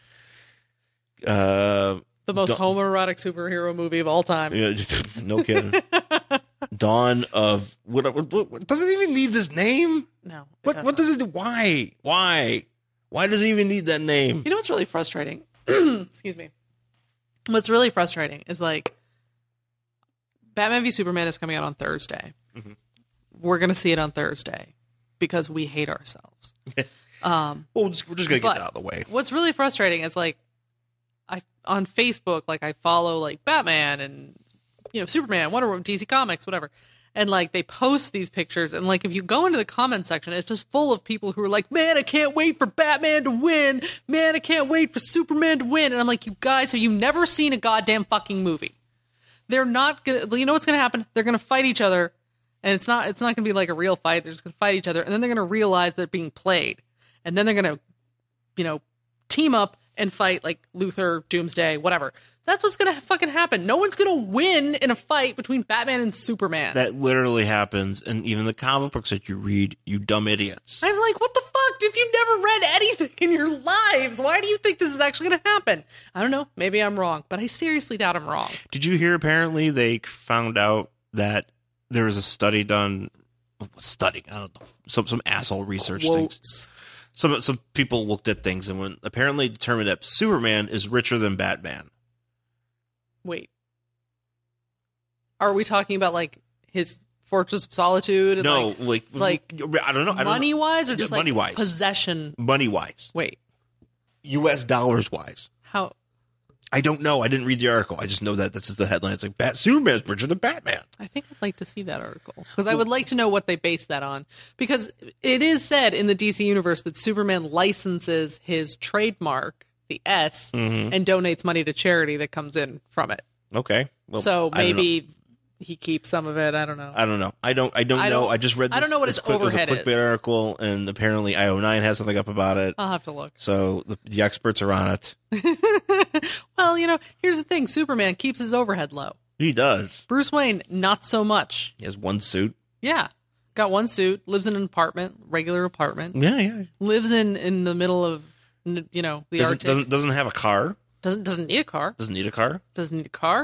The most homoerotic superhero movie of all time. Yeah, no kidding. Dawn of what does it even need this name? No. What does it? Why does it even need that name? You know what's really frustrating? Excuse me. What's really frustrating is like Batman v Superman is coming out on Thursday. Mm-hmm. We're gonna see it on Thursday because we hate ourselves. We're just gonna get that out of the way. What's really frustrating is like on Facebook, like I follow like Batman and Superman, Wonder Woman, DC Comics, whatever. And like they post these pictures, and like if you go into the comment section, it's just full of people who are like, "Man, I can't wait for Batman to win. Man, I can't wait for Superman to win." And I'm like, "You guys, have you never seen a goddamn fucking movie? They're not gonna. You know what's gonna happen? They're gonna fight each other, and it's not gonna be like a real fight. They're just gonna fight each other, and then they're gonna realize they're being played, and then they're gonna, team up and fight like Luthor, Doomsday, whatever." That's what's going to fucking happen. No one's going to win in a fight between Batman and Superman. That literally happens. And even the comic books that you read, you dumb idiots. I'm like, what the fuck? If you've never never read anything in your lives. Why do you think this is actually going to happen? I don't know. Maybe I'm wrong, but I seriously doubt I'm wrong. Did you hear apparently they found out that there was a study done, I don't know, some asshole research things. Some people looked at things and apparently determined that Superman is richer than Batman. Wait. Are we talking about like his Fortress of Solitude? And no, like I don't know. Money wise or just like money-wise. Possession? Money wise. Wait. US dollars wise. How? I don't know. I didn't read the article. I just know that this is the headline. It's like Superman's richer than Batman. I think I'd like to see that article because I would like to know what they base that on. Because it is said in the DC universe that Superman licenses his trademark, the S, and donates money to charity that comes in from it. Okay. Well, so maybe he keeps some of it. I don't know. I don't know. I don't know. I just read this. I don't know what his overhead is. It was a clickbait article, and apparently IO9 has something up about it. I'll have to look. So the experts are on it. Well, here's the thing. Superman keeps his overhead low. He does. Bruce Wayne, not so much. He has one suit. Yeah. Got one suit, lives in an apartment, regular apartment. Yeah. Lives in the middle of, the Arctic. Doesn't have a car. Doesn't need a car. Doesn't need a car. Doesn't need a car.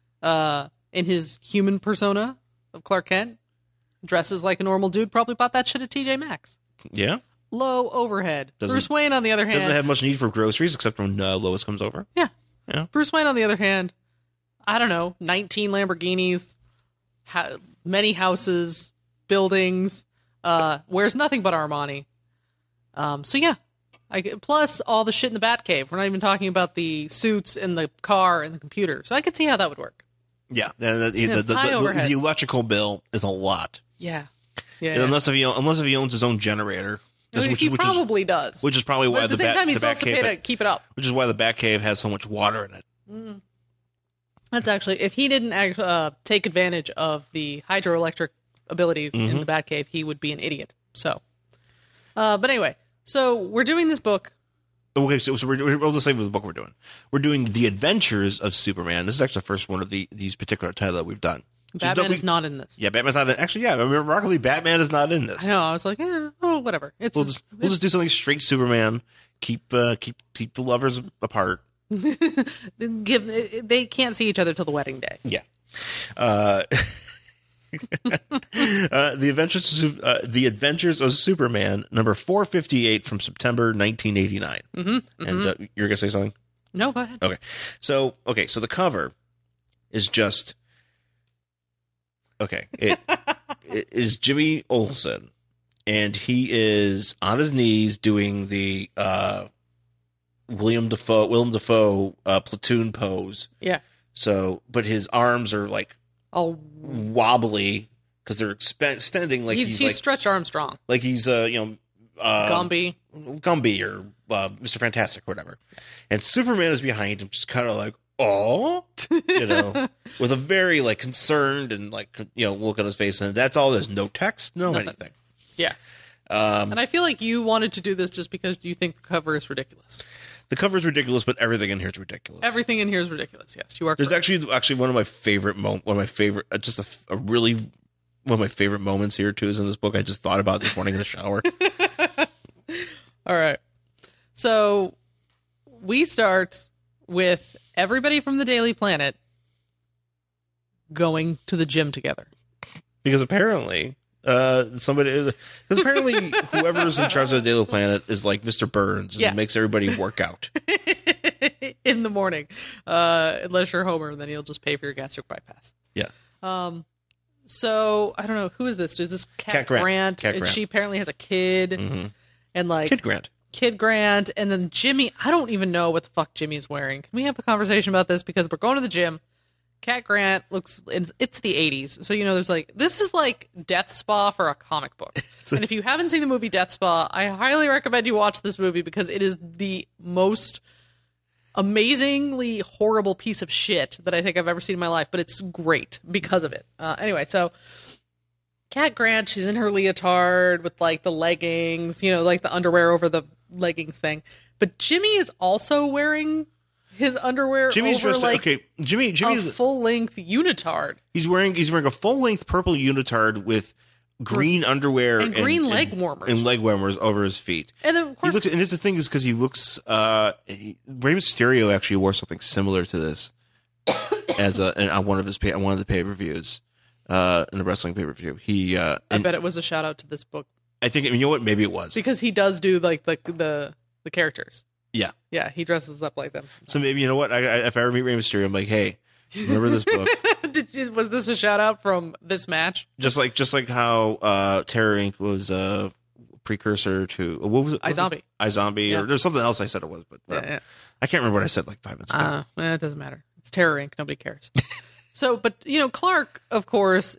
In his human persona of Clark Kent, dresses like a normal dude, probably bought that shit at TJ Maxx. Yeah. Low overhead. Bruce Wayne, on the other hand, doesn't have much need for groceries except when Lois comes over. Yeah. Bruce Wayne, on the other hand, I don't know, 19 Lamborghinis, many houses, buildings, wears nothing but Armani. So yeah. Plus all the shit in the Batcave. We're not even talking about the suits and the car and the computer. So I could see how that would work. Yeah. The electrical bill is a lot. Yeah. Unless if he owns his own generator. He probably does. Which is probably why at the same time he still has to pay to keep it up. Which is why the Batcave has so much water in it. That's actually, if he didn't take advantage of the hydroelectric abilities in the Batcave, he would be an idiot. So, but anyway, so we're doing this book. Okay, so we'll just say the book we're doing. We're doing The Adventures of Superman. This is actually the first one of these particular titles that we've done. Batman is not in this. Yeah, Batman's not in. Actually, yeah, remarkably, Batman is not in this. I know. I was like, whatever. We'll just do something straight Superman. Keep the lovers apart. They can't see each other till the wedding day. Yeah. The Adventures of Superman, number 458 from September 1989. And you're gonna say something? No, go ahead. Okay, so the cover is just. Okay, it is Jimmy Olsen, and he is on his knees doing the Willem Dafoe platoon pose. Yeah. So, but his arms are like all wobbly because they're extending like he's like, Stretch Armstrong, like he's Gumby or Mr. Fantastic or whatever, and Superman is behind him, just kind of like. Oh, with a very like concerned and like look on his face, and that's all. There's no text, anything. Yeah, and I feel like you wanted to do this just because you think the cover is ridiculous. The cover is ridiculous, but everything in here is ridiculous. Everything in here is ridiculous. Yes, you are. There's actually one of my favorite one of my favorite moments here too is in this book. I just thought about this morning in the shower. All right, so we start with everybody from the Daily Planet going to the gym together. Because apparently, whoever's in charge of the Daily Planet is like Mr. Burns and makes everybody work out. In the morning. Unless you're Homer, then he'll just pay for your gastric bypass. Yeah. So, I don't know, who is this? Is this Cat Grant? Cat and Grant. she apparently has a kid. And like... Kid Grant, and then Jimmy. I don't even know what the fuck Jimmy is wearing. Can we have a conversation about this? Because we're going to the gym. Cat Grant looks, it's the 80s. So, there's like, this is like Death Spa for a comic book. And if you haven't seen the movie Death Spa, I highly recommend you watch this movie because it is the most amazingly horrible piece of shit that I think I've ever seen in my life. But it's great because of it. Anyway, so Cat Grant, she's in her leotard with like the leggings, like the underwear over the leggings thing. But Jimmy is also wearing his underwear Jimmy's over dressed Jimmy's a full-length unitard. He's wearing a full-length purple unitard with green underwear and green leg warmers and leg warmers over his feet. And then, of course, and the thing is because he looks. Rey Mysterio actually wore something similar to this as on one of the pay-per-views, in a wrestling pay-per-view. I bet it was a shout out to this book. I think, you know what, maybe it was because he does do like the characters. Yeah, yeah, he dresses up like them. So maybe, you know what, if I ever meet Rey Mysterio, I'm like, hey, remember this book? Was this a shout out from this match? Just like how Terror Inc. was a precursor to what was it? iZombie, yeah. Or there's something else I said it was, but yeah. I can't remember what I said like 5 minutes ago. It doesn't matter. It's Terror Inc. Nobody cares. So, but Clark, of course,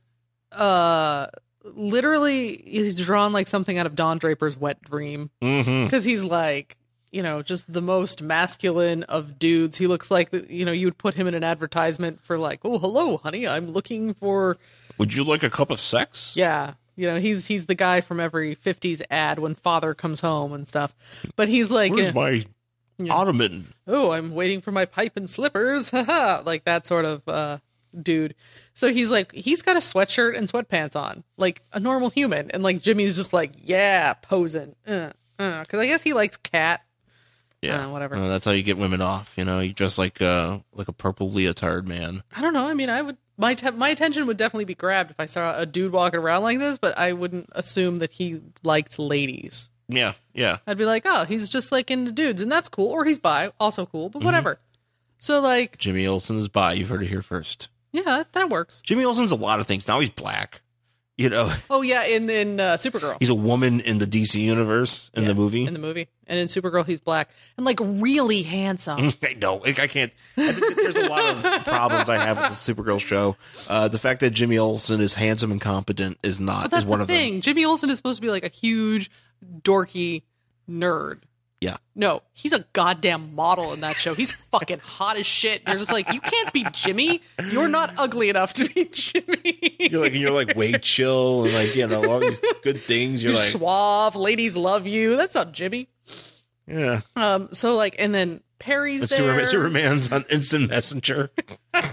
literally is drawn like something out of Don Draper's Wet Dream, because he's like, just the most masculine of dudes. He looks like, you would put him in an advertisement for like, oh, hello, honey, I'm looking for. Would you like a cup of sex? Yeah. He's the guy from every 50s ad when father comes home and stuff. But he's like, where's my ottoman? Oh, I'm waiting for my pipe and slippers. Like that sort of dude. So he's like, he's got a sweatshirt and sweatpants on, like a normal human. And like Jimmy's just like, yeah, posing. Because I guess he likes cat. Yeah, whatever. That's how you get women off. You dress like a purple leotard man. I don't know. I mean, I would. My attention would definitely be grabbed if I saw a dude walking around like this, but I wouldn't assume that he liked ladies. Yeah. I'd be like, oh, he's just like into dudes, and that's cool. Or he's bi, also cool, but whatever. So like, Jimmy Olsen is bi. You've heard it here first. Yeah, that works. Jimmy Olsen's a lot of things. Now he's black. Oh yeah, in Supergirl, he's a woman in the DC universe in the movie. In the movie, and in Supergirl, he's black and like really handsome. I know. I can't. There's a lot of problems I have with the Supergirl show. The fact that Jimmy Olsen is handsome and competent is not. That's is one the of thing. them. Jimmy Olsen is supposed to be like a huge, dorky nerd. Yeah. No, he's a goddamn model in that show. He's fucking hot as shit. You're just like, you can't be Jimmy. You're not ugly enough to be Jimmy. You're like way chill and like, all these good things. You're like suave. Ladies love you. That's not Jimmy. Yeah. So like, and then Perry's there. Superman's on Instant Messenger. What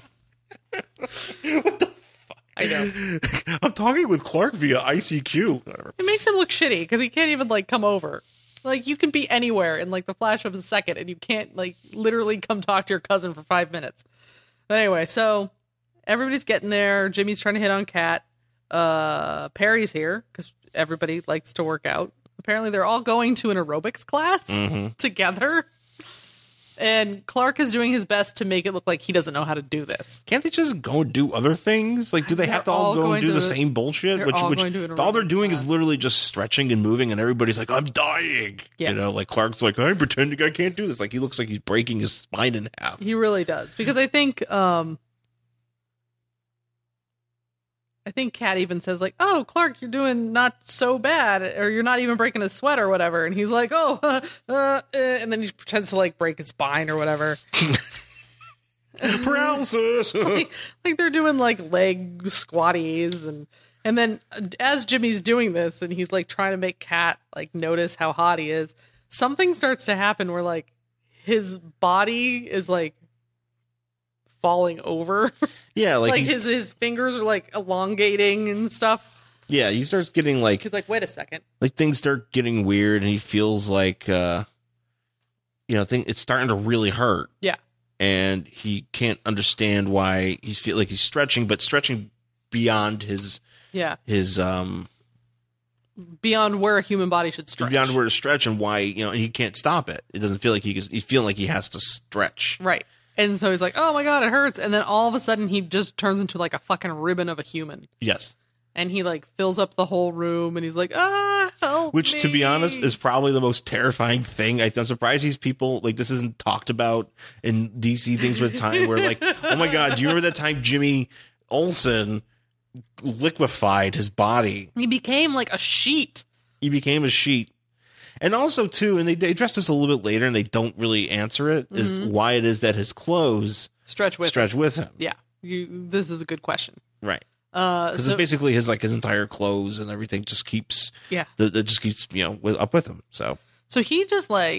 the fuck? I know. I'm talking with Clark via ICQ. Whatever. It makes him look shitty because he can't even like come over. Like, you can be anywhere in, like, the flash of a second, and you can't, like, literally come talk to your cousin for 5 minutes. But anyway, so everybody's getting there. Jimmy's trying to hit on Kat. Perry's here, because everybody likes to work out. Apparently, they're all going to an aerobics class together. And Clark is doing his best to make it look like he doesn't know how to do this. Can't they just go and do other things? Like, do they have to all go and do the same bullshit? All they're doing is literally just stretching and moving, and everybody's like, I'm dying. Yeah. Like Clark's like, I'm pretending I can't do this. Like, he looks like he's breaking his spine in half. He really does. Because I think Kat even says like, oh, Clark, you're doing not so bad, or you're not even breaking a sweat or whatever. And he's like, oh, and then he pretends to like break his spine or whatever. Paralysis. like they're doing like leg squatties. And then as Jimmy's doing this and he's like trying to make Kat like notice how hot he is, something starts to happen where like his body is like falling over. Yeah, like his fingers are like elongating and stuff. Yeah, he starts getting like, he's like, wait a second, like things start getting weird, and he feels like it's starting to really hurt. Yeah, and he can't understand why he feel like he's stretching, but stretching beyond his beyond where a human body should stretch, beyond where to stretch, and why he can't stop it. It doesn't feel like he's feeling like he has to stretch. Right. And so he's like, oh my God, it hurts. And then all of a sudden he just turns into like a fucking ribbon of a human. Yes. And he like fills up the whole room and he's like, help Which, me. to be honest, is probably the most terrifying thing. I'm surprised these people, like, this isn't talked about in DC things for the time where like, oh my God, do you remember that time Jimmy Olsen liquefied his body? He became like a sheet. He became a sheet. And also, too, and they address this a little bit later, and they don't really answer it, is why it is that his clothes stretch with him. Yeah. This is a good question. Right. Because it's basically his entire clothes and everything just keeps, that just keeps, up with him. So he just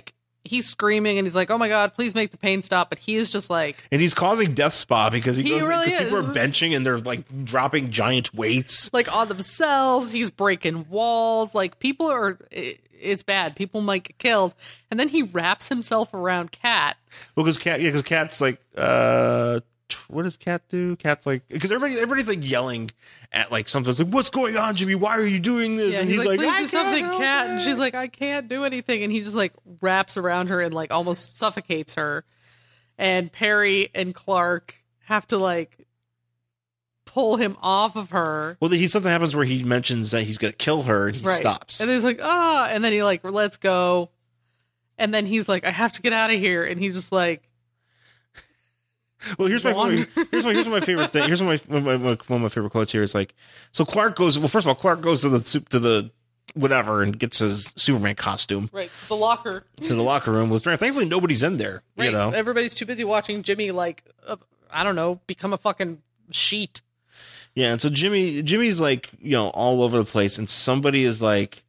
he's screaming and he's like, oh my God, please make the pain stop. But he is just like, and he's causing death spa because he goes, really people are benching and they're like dropping giant weights like on themselves. He's breaking walls. Like people are, it's bad. People might get killed. And then he wraps himself around Kat. Well, because Kat's like, what does Kat do? Kat's like, because everybody's like yelling at like something. It's like, what's going on, Jimmy? Why are you doing this? Yeah, and he's like, please do something, Kat. And she's like, I can't do anything. And he just like wraps around her and like almost suffocates her. And Perry and Clark have to like pull him off of her. Well, something happens where he mentions that he's going to kill her and he stops. And he's like, and then he like lets go. And then he's like, I have to get out of here. And he just like, well, here's my favorite thing. Here's one of my favorite quotes here is like, so Clark goes. Well, first of all, Clark goes to the whatever and gets his Superman costume. Right, to the locker room. Thankfully, nobody's in there. Right. You know, everybody's too busy watching Jimmy like I don't know, become a fucking sheet. Yeah, and so Jimmy's like, you know, all over the place, and somebody is like,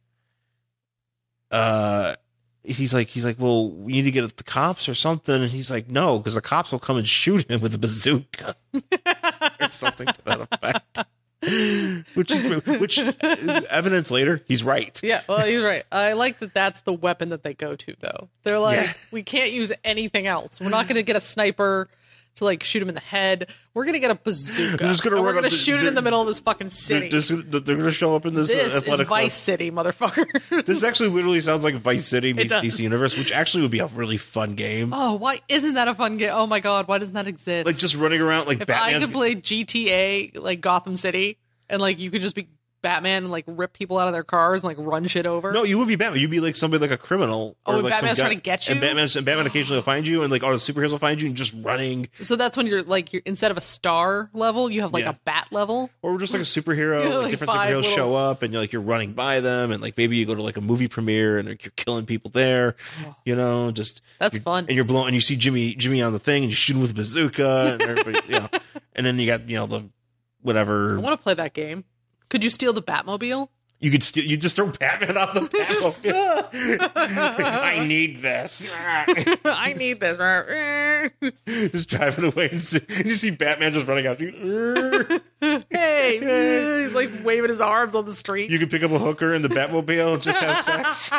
he's like, well, we need to get the cops or something, and he's like, no, because the cops will come and shoot him with a bazooka or something to that effect. Which evidence later, he's right. Yeah, well, he's right. I like that. That's the weapon that they go to, though. They're like, we can't use anything else. We're not going to get a sniper to like shoot him in the head. We're gonna get a bazooka. We're gonna shoot it in the middle of this fucking city. They're gonna show up in this. This is Vice City, motherfucker. This actually literally sounds like Vice City meets DC Universe, which actually would be a really fun game. Oh, why isn't that a fun game? Oh my God, why doesn't that exist? Like just running around like Batman. I could play GTA like Gotham City, and like you could just be Batman and like rip people out of their cars and like run shit over. No, you would be Batman. You'd be like somebody like a criminal. Oh, or like Batman's trying to get you. And Batman occasionally will find you, and like all the superheroes will find you, and just running. So that's when you're instead of a star level, you have like a bat level, or just like a superhero. Like different superheroes show up, and you're running by them, and like maybe you go to like a movie premiere, and like, you're killing people there. You know, just that's fun. And you're blowing, and you see Jimmy on the thing, and you shoot him with a bazooka, and everybody, and then you got the whatever. I want to play that game. Could you steal the Batmobile? You could steal. You just throw Batman off the Batmobile. I need this. I need this. Just driving away, and you see Batman just running after you. Hey, he's like waving his arms on the street. You could pick up a hooker in the Batmobile and just have sex.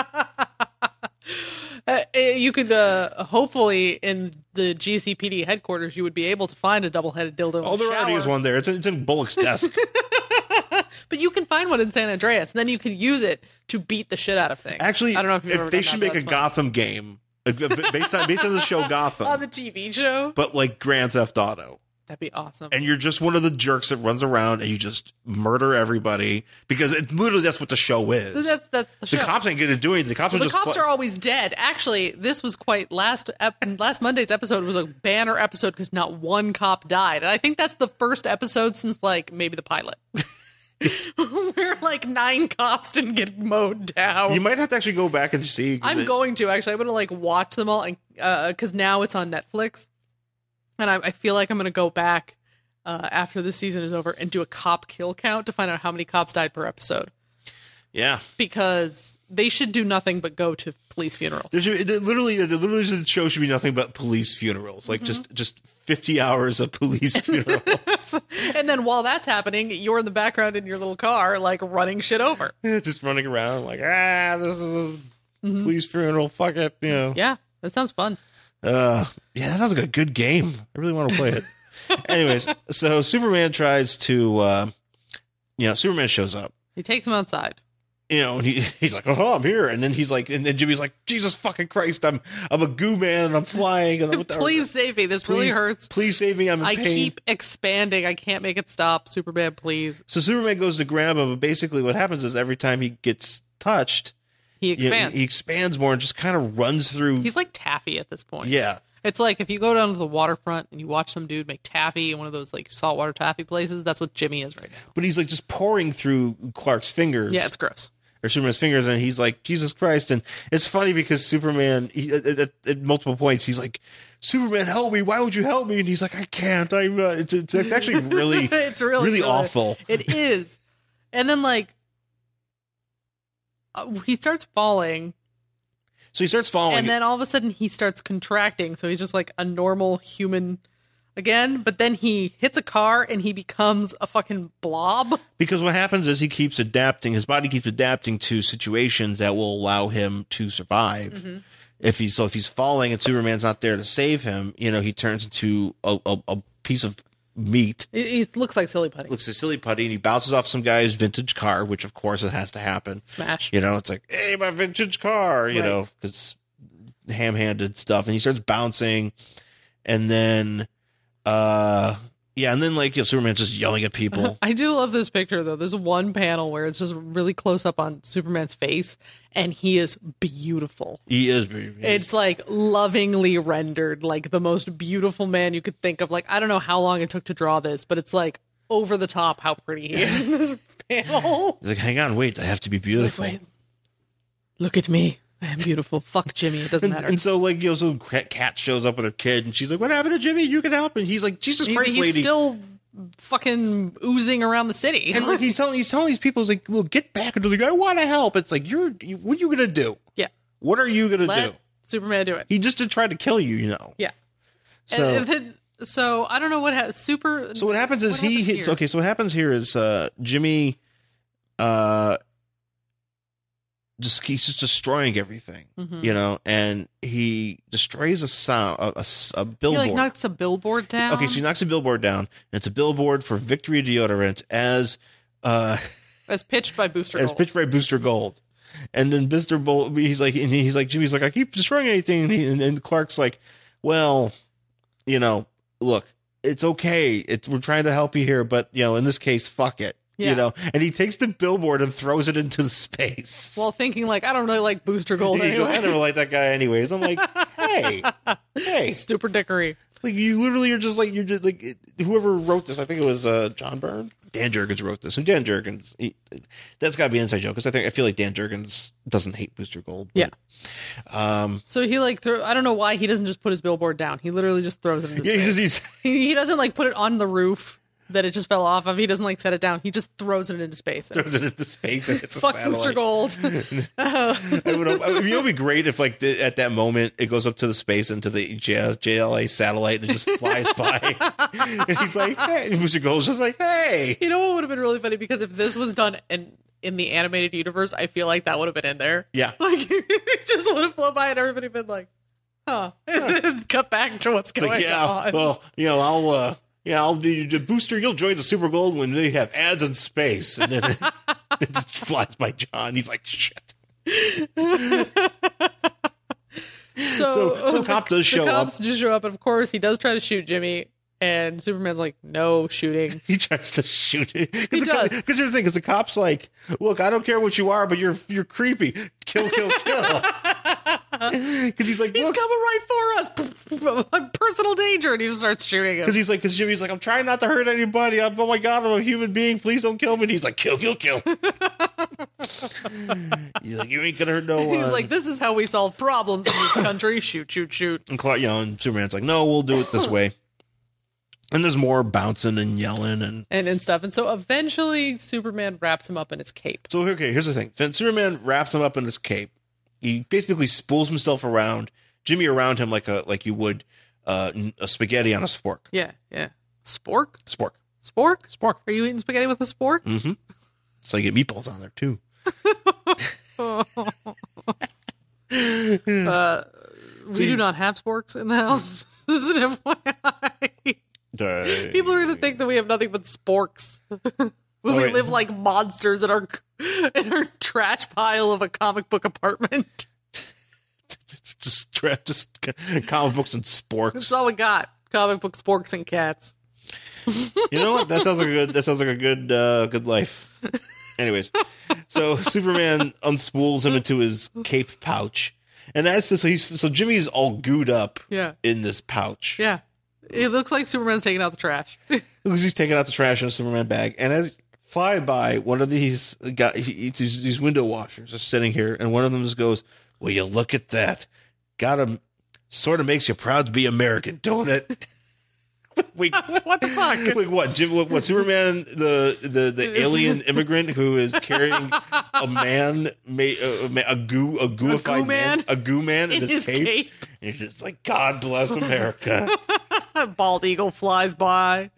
You could hopefully in the GCPD headquarters, you would be able to find a double-headed dildo. Oh, there already is one there. It's in Bullock's desk. But you can find one in San Andreas, and then you can use it to beat the shit out of things. Actually, I don't know if you've ever they should make a Gotham game based on the show Gotham, on the TV show, but like Grand Theft Auto. That'd be awesome. And you're just one of the jerks that runs around and you just murder every because that's what the show is. That's the show. The cops ain't going to do anything. The cops are always dead. Actually, this was quite last Monday's episode was a banner episode because not one cop died, and I think that's the first episode since like maybe the pilot. Where like 9 cops didn't get mowed down. You might have to actually go back and see. I'm going to like watch them all, because now it's on Netflix, and I feel like I'm going to go back after the season is over and do a cop kill count to find out how many cops died per episode. Yeah, because they should do nothing but go to police funerals. Literally, the show should be nothing but police funerals. Like just 50 hours of police funerals. And then while that's happening, you're in the background in your little car, like running shit over. Yeah, just running around like, this is a police funeral. Fuck it, Yeah, that sounds fun. Yeah, that sounds like a good game. I really want to play it. Anyways, so Superman tries to, Superman shows up. He takes him outside. And he's like, oh, I'm here. And then he's like, and then Jimmy's like, Jesus fucking Christ, I'm a goo man and I'm flying. And please save me. This really hurts. Please save me. I'm in pain. I keep expanding. I can't make it stop. Superman, please. So Superman goes to grab him. But basically what happens is every time he gets touched, he expands. He expands more and just kind of runs through. He's like Taffy at this point. Yeah. It's like if you go down to the waterfront and you watch some dude make taffy in one of those like saltwater taffy places, that's what Jimmy is right now. But he's like just pouring through Clark's fingers. Yeah, it's gross. Or Superman's fingers, and he's like, Jesus Christ. And it's funny because Superman, at multiple points, he's like, Superman, help me. Why would you help me? And he's like, I can't. It's actually really, it's really awful. It is. And then, like, he starts falling. So he starts falling. And then all of a sudden he starts contracting. So he's just like a normal human again. But then he hits a car and he becomes a fucking blob. Because what happens is he keeps adapting. His body keeps adapting to situations that will allow him to survive. Mm-hmm. If he's falling and Superman's not there to save him, he turns into a piece of meat. He looks like silly putty. Looks like silly putty, and he bounces off some guy's vintage car, which of course it has to happen. Smash. It's like, hey, my vintage car, because ham-handed stuff, and he starts bouncing, and then, Superman's just yelling at people. I do love this picture though. There's one panel where it's just really close up on Superman's face, and he is beautiful. He is beautiful. It's like lovingly rendered, like the most beautiful man you could think of. Like, I don't know how long it took to draw this, but it's like over the top how pretty he is in this panel. He's like, hang on, wait, I have to be beautiful. Like, wait, look at me. I am beautiful. Fuck Jimmy. It doesn't matter. And so, so Kat shows up with her kid, and she's like, what happened to Jimmy? You can help. And he's like, Jesus Christ, lady. He's still fucking oozing around the city. And he's telling these people, he's like, look, get back. And they're like, I want to help. It's like, what are you going to do? Yeah. What are you going to do? Superman do it. He just tried to kill you, Yeah. So, so I don't know what happens. So what happens is he hits. Okay, so what happens here is Jimmy he's just destroying everything, and he destroys a billboard. He knocks a billboard down. Okay, so he knocks a billboard down, and it's a billboard for Victory Deodorant as pitched by Booster Gold. As pitched by Booster Gold. And then Booster Gold, he's like, Jimmy's like, I keep destroying anything, and Clark's like, well, look, it's okay. We're trying to help you here, but in this case, fuck it. Yeah. And he takes the billboard and throws it into the space. Well, thinking like, I don't really like Booster Gold anyway. I never liked that guy anyways. I'm like, hey. Super dickery. Like, you're just like, whoever wrote this, I think it was John Byrne. Dan Jurgens wrote this. And Dan Jurgens, that's got to be an inside joke, because I feel like Dan Jurgens doesn't hate Booster Gold. But, yeah. So he I don't know why he doesn't just put his billboard down. He literally just throws it into space. He doesn't put it on the roof that it just fell off of. He doesn't set it down. He just throws it into space. Throws it into space. And it's fuck Booster Gold. It would be great if at that moment it goes up to the space into the JLA satellite and it just flies by. And he's like, hey. Booster Gold's just like, hey. You know what would have been really funny? Because if this was done in the animated universe, I feel like that would have been in there. Yeah. It just would have flown by and everybody been like, huh. Cut back to what's going on. Well, I'll do Booster. You'll join the Super Gold when they have ads in space, and then it just flies by John. He's like, shit. So cop does show up. Cops do show up, and of course he does try to shoot Jimmy, and Superman's like, no shooting. He tries to shoot it. He does. Because here's the thing: because the cop's like, look, I don't care what you are, but you're creepy. Kill. Because he's like, he's coming right for us. Personal danger, and he just starts shooting him. Because Jimmy's like, I'm trying not to hurt anybody. Oh my god, I'm a human being. Please don't kill me. And he's like, kill. He's like, you ain't gonna hurt no one. He's like, this is how we solve problems in this country. Shoot. And Clark, and Superman's like, no, we'll do it this way. And there's more bouncing and yelling and stuff. And so eventually Superman wraps him up in his cape. So okay, here's the thing: Superman wraps him up in his cape. He basically spools himself around, Jimmy around him like you would a spaghetti on a spork. Yeah. Spork? Spork. Are you eating spaghetti with a spork? Mm-hmm. So you get meatballs on there too. We do not have sporks in the house. This is an FYI. People are going to think that we have nothing but sporks. We live like monsters in our trash pile of a comic book apartment. just comic books and sporks. That's all we got. Comic book sporks and cats. You know what? That sounds like a good life. Anyways, so Superman unspools him into his cape pouch, and so Jimmy's all gooed up. In this pouch. Yeah. It looks like Superman's taking out the trash. Because he's taking out the trash in a Superman bag, and as fly by, one of these these window washers are sitting here, and one of them just goes, "Will you look at that? Sort of makes you proud to be American, don't it?" Wait, what the fuck? Like what? What? Superman, the alien immigrant who is carrying a man, a goo man in his cape. And he's just like, God bless America. Bald eagle flies by.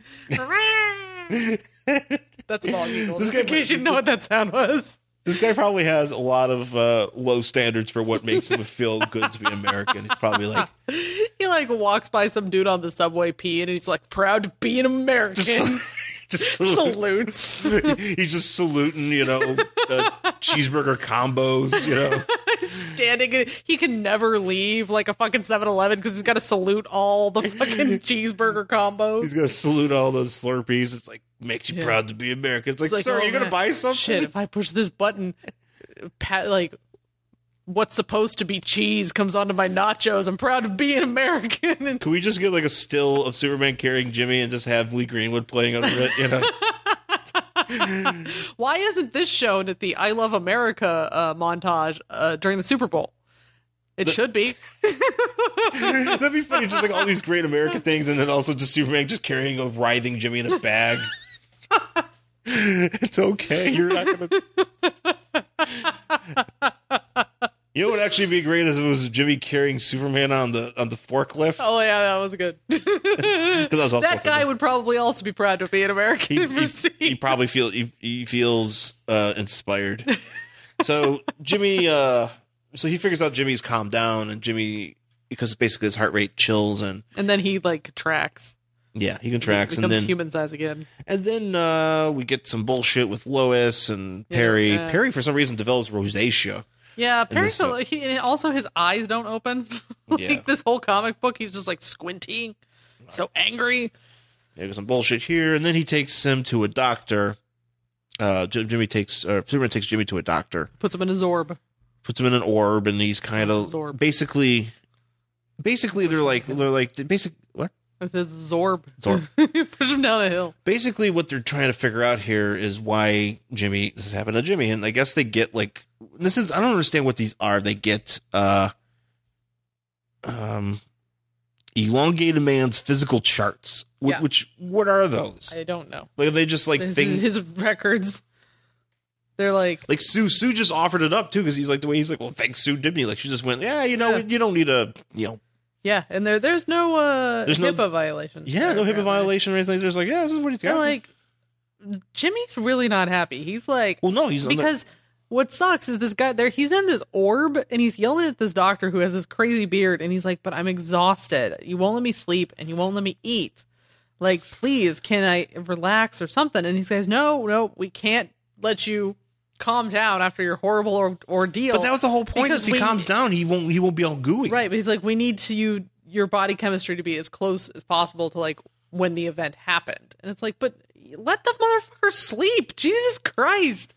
That's a bald eagle. Just in case you didn't know what that sound was. This guy probably has a lot of low standards for what makes him feel good to be American. He's probably like... He like walks by some dude on the subway peeing and he's like, proud to be an American. Just salutes. He's just saluting, cheeseburger combos, Standing, he can never leave like a fucking 7-Eleven because he's got to salute all the fucking cheeseburger combos. He's got to salute all those Slurpees. It's like, makes you proud to be American. It's like, sir, are you going to buy something? Shit, if I push this button, like, what's supposed to be cheese comes onto my nachos. I'm proud to be an American. And can we just get like a still of Superman carrying Jimmy and just have Lee Greenwood playing under it, Why isn't this shown at the I Love America montage during the Super Bowl? It should be. That'd be funny, just like all these great American things, and then also just Superman just carrying a writhing Jimmy in a bag. It's okay. You're not gonna... You know what would actually be great is if it was Jimmy carrying Superman on the forklift. Oh yeah, that was good. That guy would probably also be proud to be an American. He probably feels inspired. So Jimmy, so he figures out Jimmy's calmed down, and Jimmy, because basically his heart rate chills, and then he like contracts. Yeah, he contracts, and then human size again. And then we get some bullshit with Lois and Perry. Yeah. Perry, for some reason, develops rosacea. Yeah, Perry. And also his eyes don't open. This whole comic book, he's just like squinting, so angry. There's some bullshit here, and then he takes him to a doctor. Superman takes Jimmy to a doctor. Puts him in his orb. Puts him in an orb, and he's kind of basically they're like what? It's his Zorb. Push him down a hill. Basically, what they're trying to figure out here is why this happened to Jimmy, and I guess they get like I don't understand what these are. They get elongated man's physical charts. What are those? I don't know. Like, are they just like his records? They're like Sue just offered it up too, because he's like, the way he's like, well, thanks, Sue did me. Like, she just went, you don't need a Yeah, and there's no HIPAA violation. Yeah, no HIPAA violation or anything. There's like, this is what he's got. Like, Jimmy's really not happy. He's like, well, no, he's because what sucks is this guy there. He's in this orb and he's yelling at this doctor who has this crazy beard, and he's like, "But I'm exhausted. You won't let me sleep, and you won't let me eat. Like, please, can I relax or something?" And he says, "No, we can't let you calm down after your horrible ordeal." But that was the whole point. If he calms down, he won't be all gooey. Right, but he's like, we need your body chemistry to be as close as possible to like when the event happened. And it's like, but let the motherfucker sleep. Jesus Christ.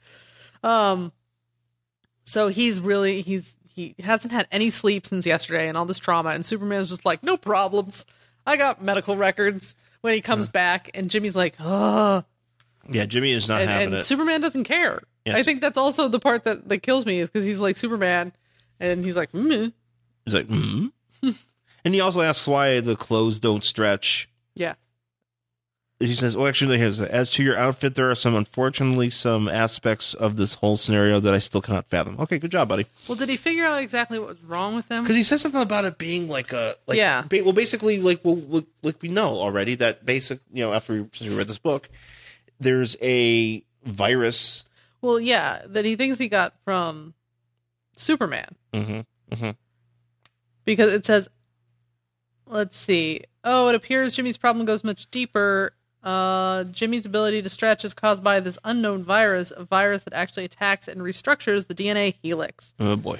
So he hasn't had any sleep since yesterday and all this trauma, and Superman's just like, no problems. I got medical records. When he comes back, and Jimmy's like, oh. Yeah, Jimmy is not having it. Superman doesn't care. Yes. I think that's also the part that kills me, is because he's like Superman, and he's like, mm. He's like, mm. And he also asks why the clothes don't stretch. Yeah. He says, actually, as to your outfit, there are some aspects of this whole scenario that I still cannot fathom. Okay, good job, buddy. Well, did he figure out exactly what was wrong with him? Because he says something about it being like basically, like we know already that after we read this book, there's a virus. Well, yeah, that he thinks he got from Superman. Mm-hmm. Mm-hmm. Because it says, let's see. Oh, it appears Jimmy's problem goes much deeper. Jimmy's ability to stretch is caused by this unknown virus, a virus that actually attacks and restructures the DNA helix. Oh, boy.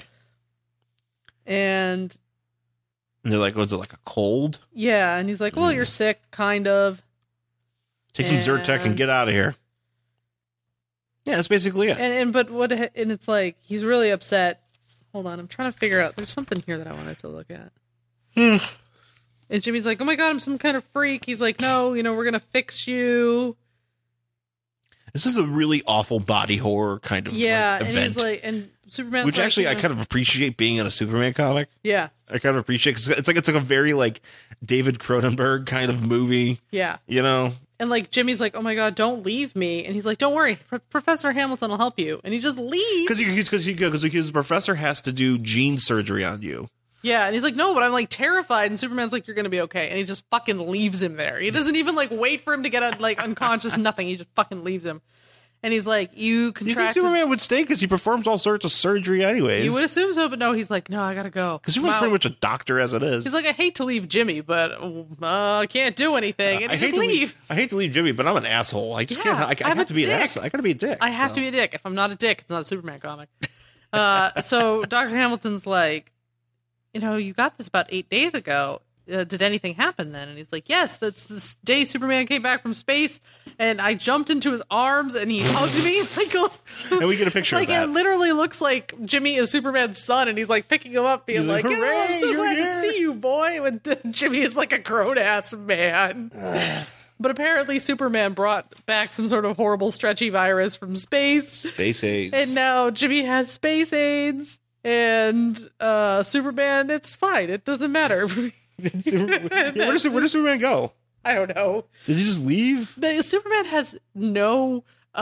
And they're like, was it like a cold? Yeah, and he's like, well, you're sick, kind of. Take some Zyrtec and get out of here. Yeah, that's basically it. And it's like, he's really upset. Hold on, I'm trying to figure out. There's something here that I wanted to look at. And Jimmy's like, oh my God, I'm some kind of freak. He's like, no, we're going to fix you. This is a really awful body horror kind of event. And he's like, and Superman's which actually I kind of appreciate being in a Superman comic. Yeah, I kind of appreciate because it's like a very like David Cronenberg kind of movie. Yeah, And like Jimmy's like, oh my god, don't leave me, and he's like, don't worry, Professor Hamilton will help you, and he just leaves because the professor has to do gene surgery on you. Yeah, and he's like, no, but I'm like terrified, and Superman's like, you're gonna be okay, and he just fucking leaves him there. He doesn't even like wait for him to get unconscious, nothing. He just fucking leaves him, and he's like, you contracted. You think Superman would stay because he performs all sorts of surgery anyways? You would assume so, but no, he's like, no, I gotta go. Because Superman's pretty much a doctor as it is. He's like, I hate to leave Jimmy, but I can't do anything, and he just leaves. I hate to leave Jimmy, but I'm an asshole. I just can't. I have to be an asshole. I gotta be a dick. I have to be a dick. If I'm not a dick, it's not a Superman comic. So Dr. Hamilton's like, you got this about 8 days ago. Did anything happen then? And he's like, yes, that's this day Superman came back from space, and I jumped into his arms, and he hugged me. And we get a picture of that. It literally looks like Jimmy is Superman's son, and he's like picking him up, being like, hooray, I'm so glad to see you, boy. When Jimmy is like a grown-ass man. But apparently Superman brought back some sort of horrible stretchy virus from space. Space AIDS. And now Jimmy has space AIDS. And Superman, it's fine. It doesn't matter. Where does Superman go? I don't know. Did he just leave? Superman has no.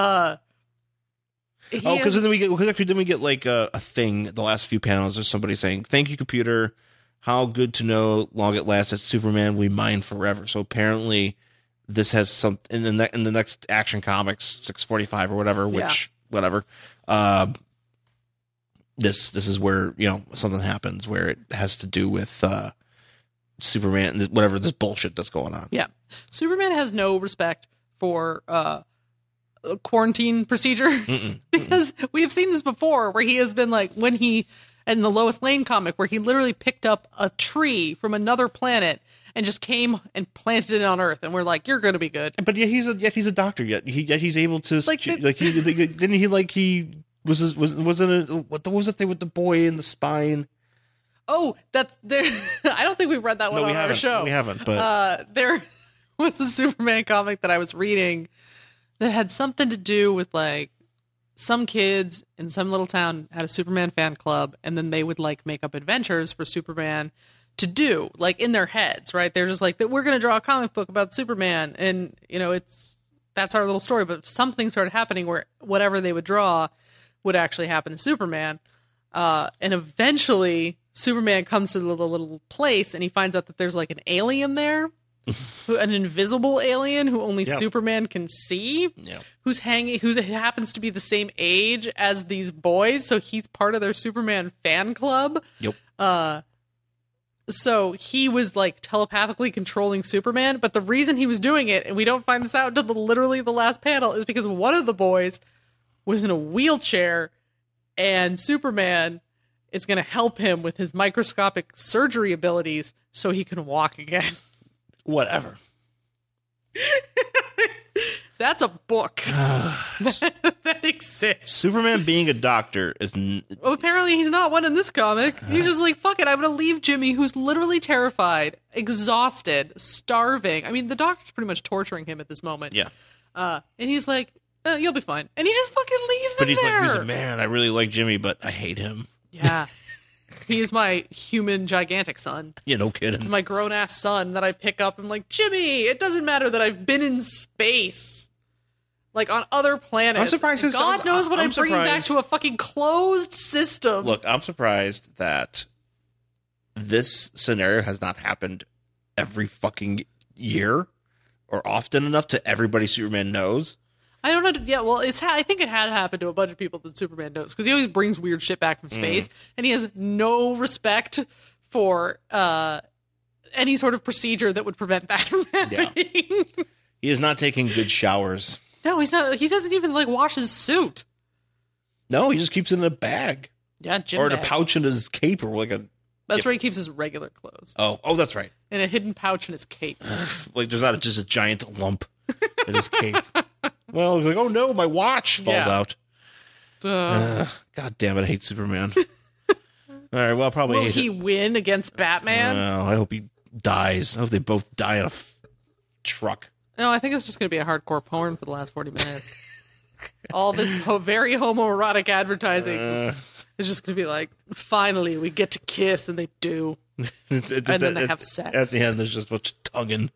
Because then we get like a thing. The last few panels, there's somebody saying, "Thank you, computer. How good to know long at last that Superman we mine forever." So apparently, this has some in the next Action Comics 645 or whatever. Whatever. This is where something happens where it has to do with Superman, whatever this bullshit that's going on. Yeah, Superman has no respect for quarantine procedures because we have seen this before, where he has been like when he in the Lois Lane comic where he literally picked up a tree from another planet and just came and planted it on Earth, and we're like, you're going to be good. But he's a doctor. Yet he's able to what was the thing with the boy in the spine? Oh, that's there. I don't think we've read that one on our show. We haven't, but there was a Superman comic that I was reading that had something to do with like some kids in some little town had a Superman fan club, and then they would like make up adventures for Superman to do, like in their heads, right? They're just like, we're going to draw a comic book about Superman, and that's our little story. But something started happening where whatever they would draw would actually happen to Superman, and eventually Superman comes to the little place, and he finds out that there's like an alien there, an invisible alien who only Superman can see, who happens to be the same age as these boys, so he's part of their Superman fan club. So he was like telepathically controlling Superman, but the reason he was doing it, and we don't find this out until literally the last panel, is because one of the boys was in a wheelchair, and Superman is going to help him with his microscopic surgery abilities so he can walk again. Whatever. That's a book that exists. Superman being a doctor is... Well, apparently he's not one in this comic. He's just like, fuck it, I'm going to leave Jimmy, who's literally terrified, exhausted, starving. I mean, the doctor's pretty much torturing him at this moment. Yeah. And he's like, you'll be fine. And he just fucking leaves him there. But he's like, man, I really like Jimmy, but I hate him. Yeah. He is my human gigantic son. Yeah, no kidding. My grown-ass son that I pick up and like, Jimmy, it doesn't matter that I've been in space. Like, on other planets. I'm surprised. God knows what I'm bringing back to a fucking closed system. Look, I'm surprised that this scenario has not happened every fucking year or often enough to everybody Superman knows. I don't know. Yeah, well, I think it had happened to a bunch of people that Superman knows, because he always brings weird shit back from space, and he has no respect for any sort of procedure that would prevent that from happening. Yeah. He is not taking good showers. No, he's not. He doesn't even like wash his suit. No, he just keeps it in a bag. Yeah, or in a pouch in his cape, or like a. That's where he keeps his regular clothes. Oh, that's right. In a hidden pouch in his cape. Like there's not just a giant lump in his cape. Well, he's like, oh no, my watch falls out. God damn it, I hate Superman. All right, well, I'll probably Will he win against Batman? I hope he dies. I hope they both die in a truck. No, I think it's just going to be a hardcore porn for the last 40 minutes. All this very homoerotic advertising is just going to be like, finally, we get to kiss, and they do. And then they have sex. At the end, there's just a bunch of tonguing.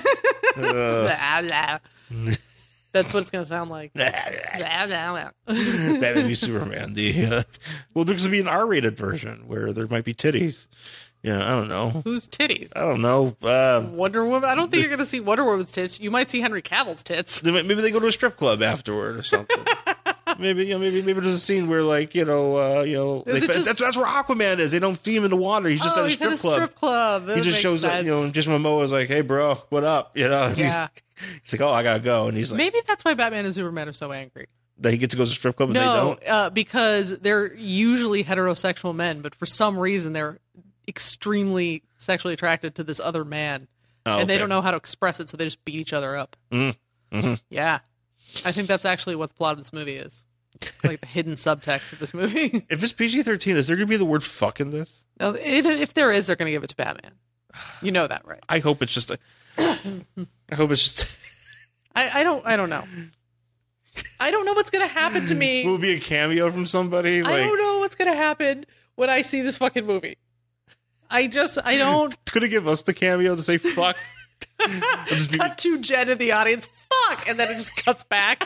That's what it's going to sound like. Batman v Superman. Well, there's going to be an R-rated version where there might be titties. Yeah, I don't know. Whose titties? I don't know. Wonder Woman? I don't think you're going to see Wonder Woman's tits. You might see Henry Cavill's tits. Maybe they go to a strip club afterward or something. maybe there's a scene where, like, that's where Aquaman is. They don't see him in the water. He's just at a strip club. He just shows up. Jason Momoa is like, "Hey, bro, what up?" Yeah. He's like, "Oh, I gotta go," and he's like, maybe that's why Batman and Superman are so angry. That he gets to go to a strip club and they don't? Because they're usually heterosexual men, but for some reason they're extremely sexually attracted to this other man. And they don't know how to express it, so they just beat each other up. Mm-hmm. Yeah. I think that's actually what the plot of this movie is. Like the hidden subtext of this movie. If it's PG-13, is there going to be the word fuck in this? If there is, they're going to give it to Batman. You know that, right? I hope it's just I hope it's just... I don't know. I don't know what's going to happen to me. Will it be a cameo from somebody? I don't know what's going to happen when I see this fucking movie. I don't... Could it give us the cameo to say fuck? Cut to Jen in the audience, fuck! And then it just cuts back.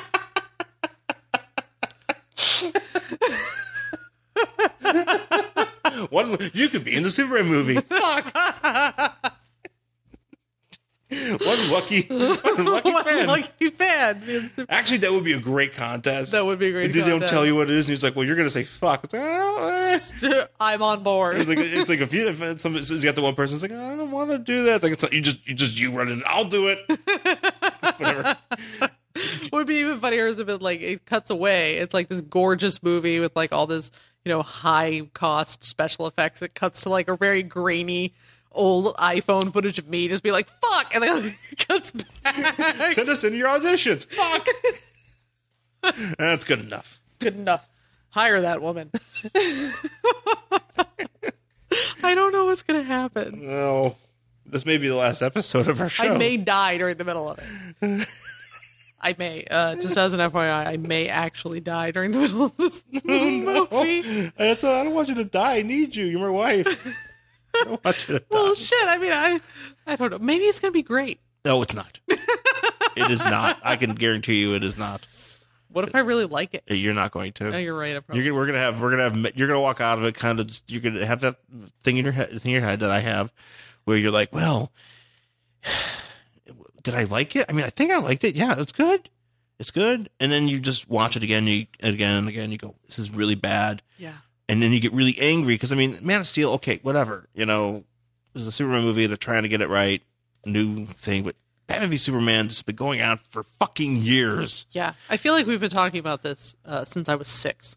You could be in the Superman movie. Fuck! One lucky fan. Actually, that would be a great contest. That would be a great contest. They don't tell you what it is, and it's like, well, you're going to say fuck. It's like, I'm on board. It's like if you got the one person who's like, I don't want to do that. It's like, you running. I'll do it. Whatever. What would be even funnier is if it cuts away. It's like this gorgeous movie with like all this, high cost special effects. It cuts to like a very grainy old iPhone footage of me just be like, fuck, and then it cuts back. Send us in your auditions. Fuck. That's good enough. Good enough. Hire that woman. I don't know what's going to happen. No. This may be the last episode of our show. I may die during the middle of it. I may, just as an FYI, I may actually die during the middle of this movie. I don't want you to die. I need you. You're my wife. I don't want you to die. Well, shit. I mean, I don't know. Maybe it's going to be great. No, it's not. It is not. I can guarantee you it is not. What if I really like it? You're not going to. No, you're right. You're gonna walk out of it kind of. You're gonna have that thing in your head that I have, where you're like, well, did I like it? I mean, I think I liked it. Yeah, it's good. It's good. And then you just watch it again, and again. You go, this is really bad. Yeah. And then you get really angry because, I mean, Man of Steel, okay, whatever. This is a Superman movie. They're trying to get it right. New thing. But Batman v Superman has been going on for fucking years. Yeah. I feel like we've been talking about this since I was 6.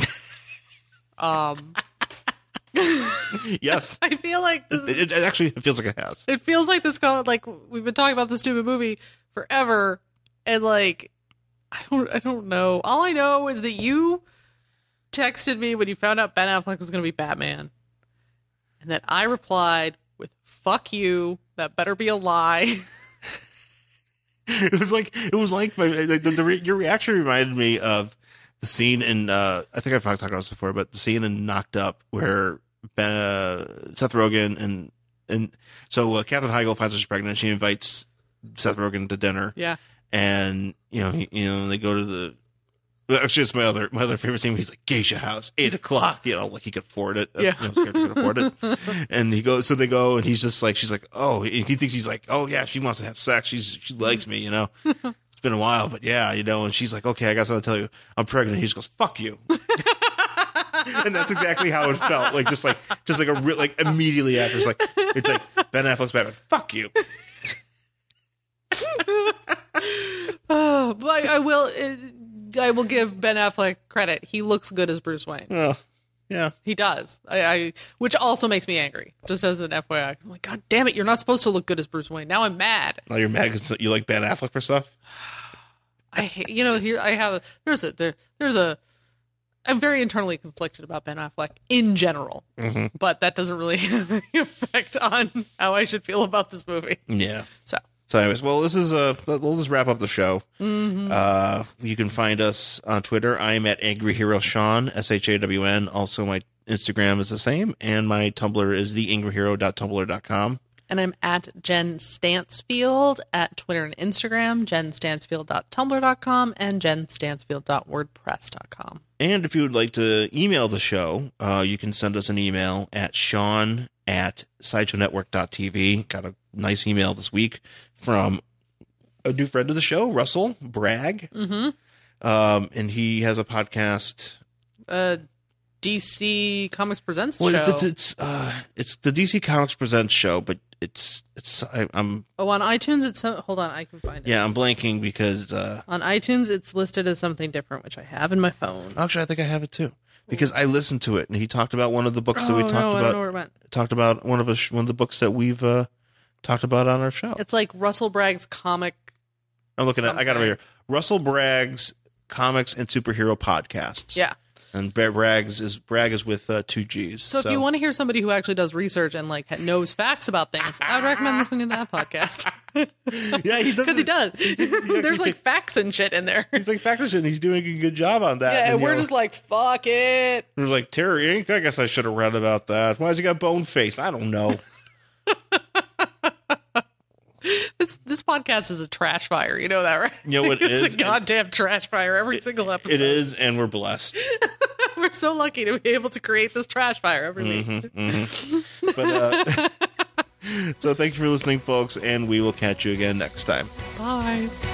Yes. I feel like this it actually feels like it has. It feels like this, like, we've been talking about this stupid movie forever. And, like, I don't know. All I know is that you texted me when you found out Ben Affleck was going to be Batman, and that I replied with "fuck you, that better be a lie." It was like your reaction reminded me of the scene in I think I've talked about this before, but the scene in Knocked Up where Seth Rogen and so Katherine Heigl finds she's pregnant. She invites Seth Rogen to dinner. Yeah, and they go to the. Actually, it's my other favorite scene. Where he's like, Geisha House, 8:00. Like he could afford it. Yeah, could afford it. And he goes. So they go, and he's just like, she's like, oh, he thinks he's like, oh yeah, she wants to have sex. She likes me. It's been a while, but yeah, And she's like, okay, I guess I'll tell you, I'm pregnant. And he just goes, fuck you. And that's exactly how it felt. Like just like a real immediately after. It's like Ben Affleck's Batman. Fuck you. But I will give Ben Affleck credit. He looks good as Bruce Wayne. Oh, yeah. He does. Which also makes me angry, just as an FYI. I'm like, God damn it, you're not supposed to look good as Bruce Wayne. Now I'm mad. Now you're mad because you like Ben Affleck for stuff? I hate, here I have, I'm very internally conflicted about Ben Affleck in general. Mm-hmm. But that doesn't really have any effect on how I should feel about this movie. Yeah. So So anyways, well, this is we'll just wrap up the show. Mm-hmm. You can find us on Twitter. I'm at Angry Hero Sean, SHAWN. Also, my Instagram is the same, and my Tumblr is theangryhero.tumblr.com. And I'm at Jen Stansfield at Twitter and Instagram, jenstansfield.tumblr.com, and jenstansfield.wordpress.com. And if you would like to email the show, you can send us an email at sean@sideshownetwork.tv. Got a nice email this week from a new friend of the show, Russell Bragg. Mm-hmm. And he has a podcast. DC Comics Presents show. Well, it's the DC Comics Presents show, but I'm on iTunes it's hold on, I can find it. Yeah, I'm blanking because on iTunes it's listed as something different, which I have in my phone. Actually, I think I have it too because I listened to it and he talked about one of the books that we talked about. I don't know where it went. Talked about one of the books that we've talked about on our show. It's like Russell Bragg's comic. I'm looking at. I got it right here. Russell Bragg's Comics and Superhero Podcasts. Yeah. And Bragg is with 2 G's. So if you want to hear somebody who actually does research and like knows facts about things, I would recommend listening to that podcast. Yeah, he does. Because he does. There's like facts and shit in there. He's like facts and shit. And he's doing a good job on that. Yeah, and we're just like, fuck it. We're like, Terry Inc. I guess I should have read about that. Why has he got bone face? I don't know. This podcast is a trash fire. You know that, right? You know what it is? It's a goddamn trash fire every single episode. It is, and we're blessed. We're so lucky to be able to create this trash fire every week. Mm-hmm. But so thank you for listening, folks, and we will catch you again next time. Bye.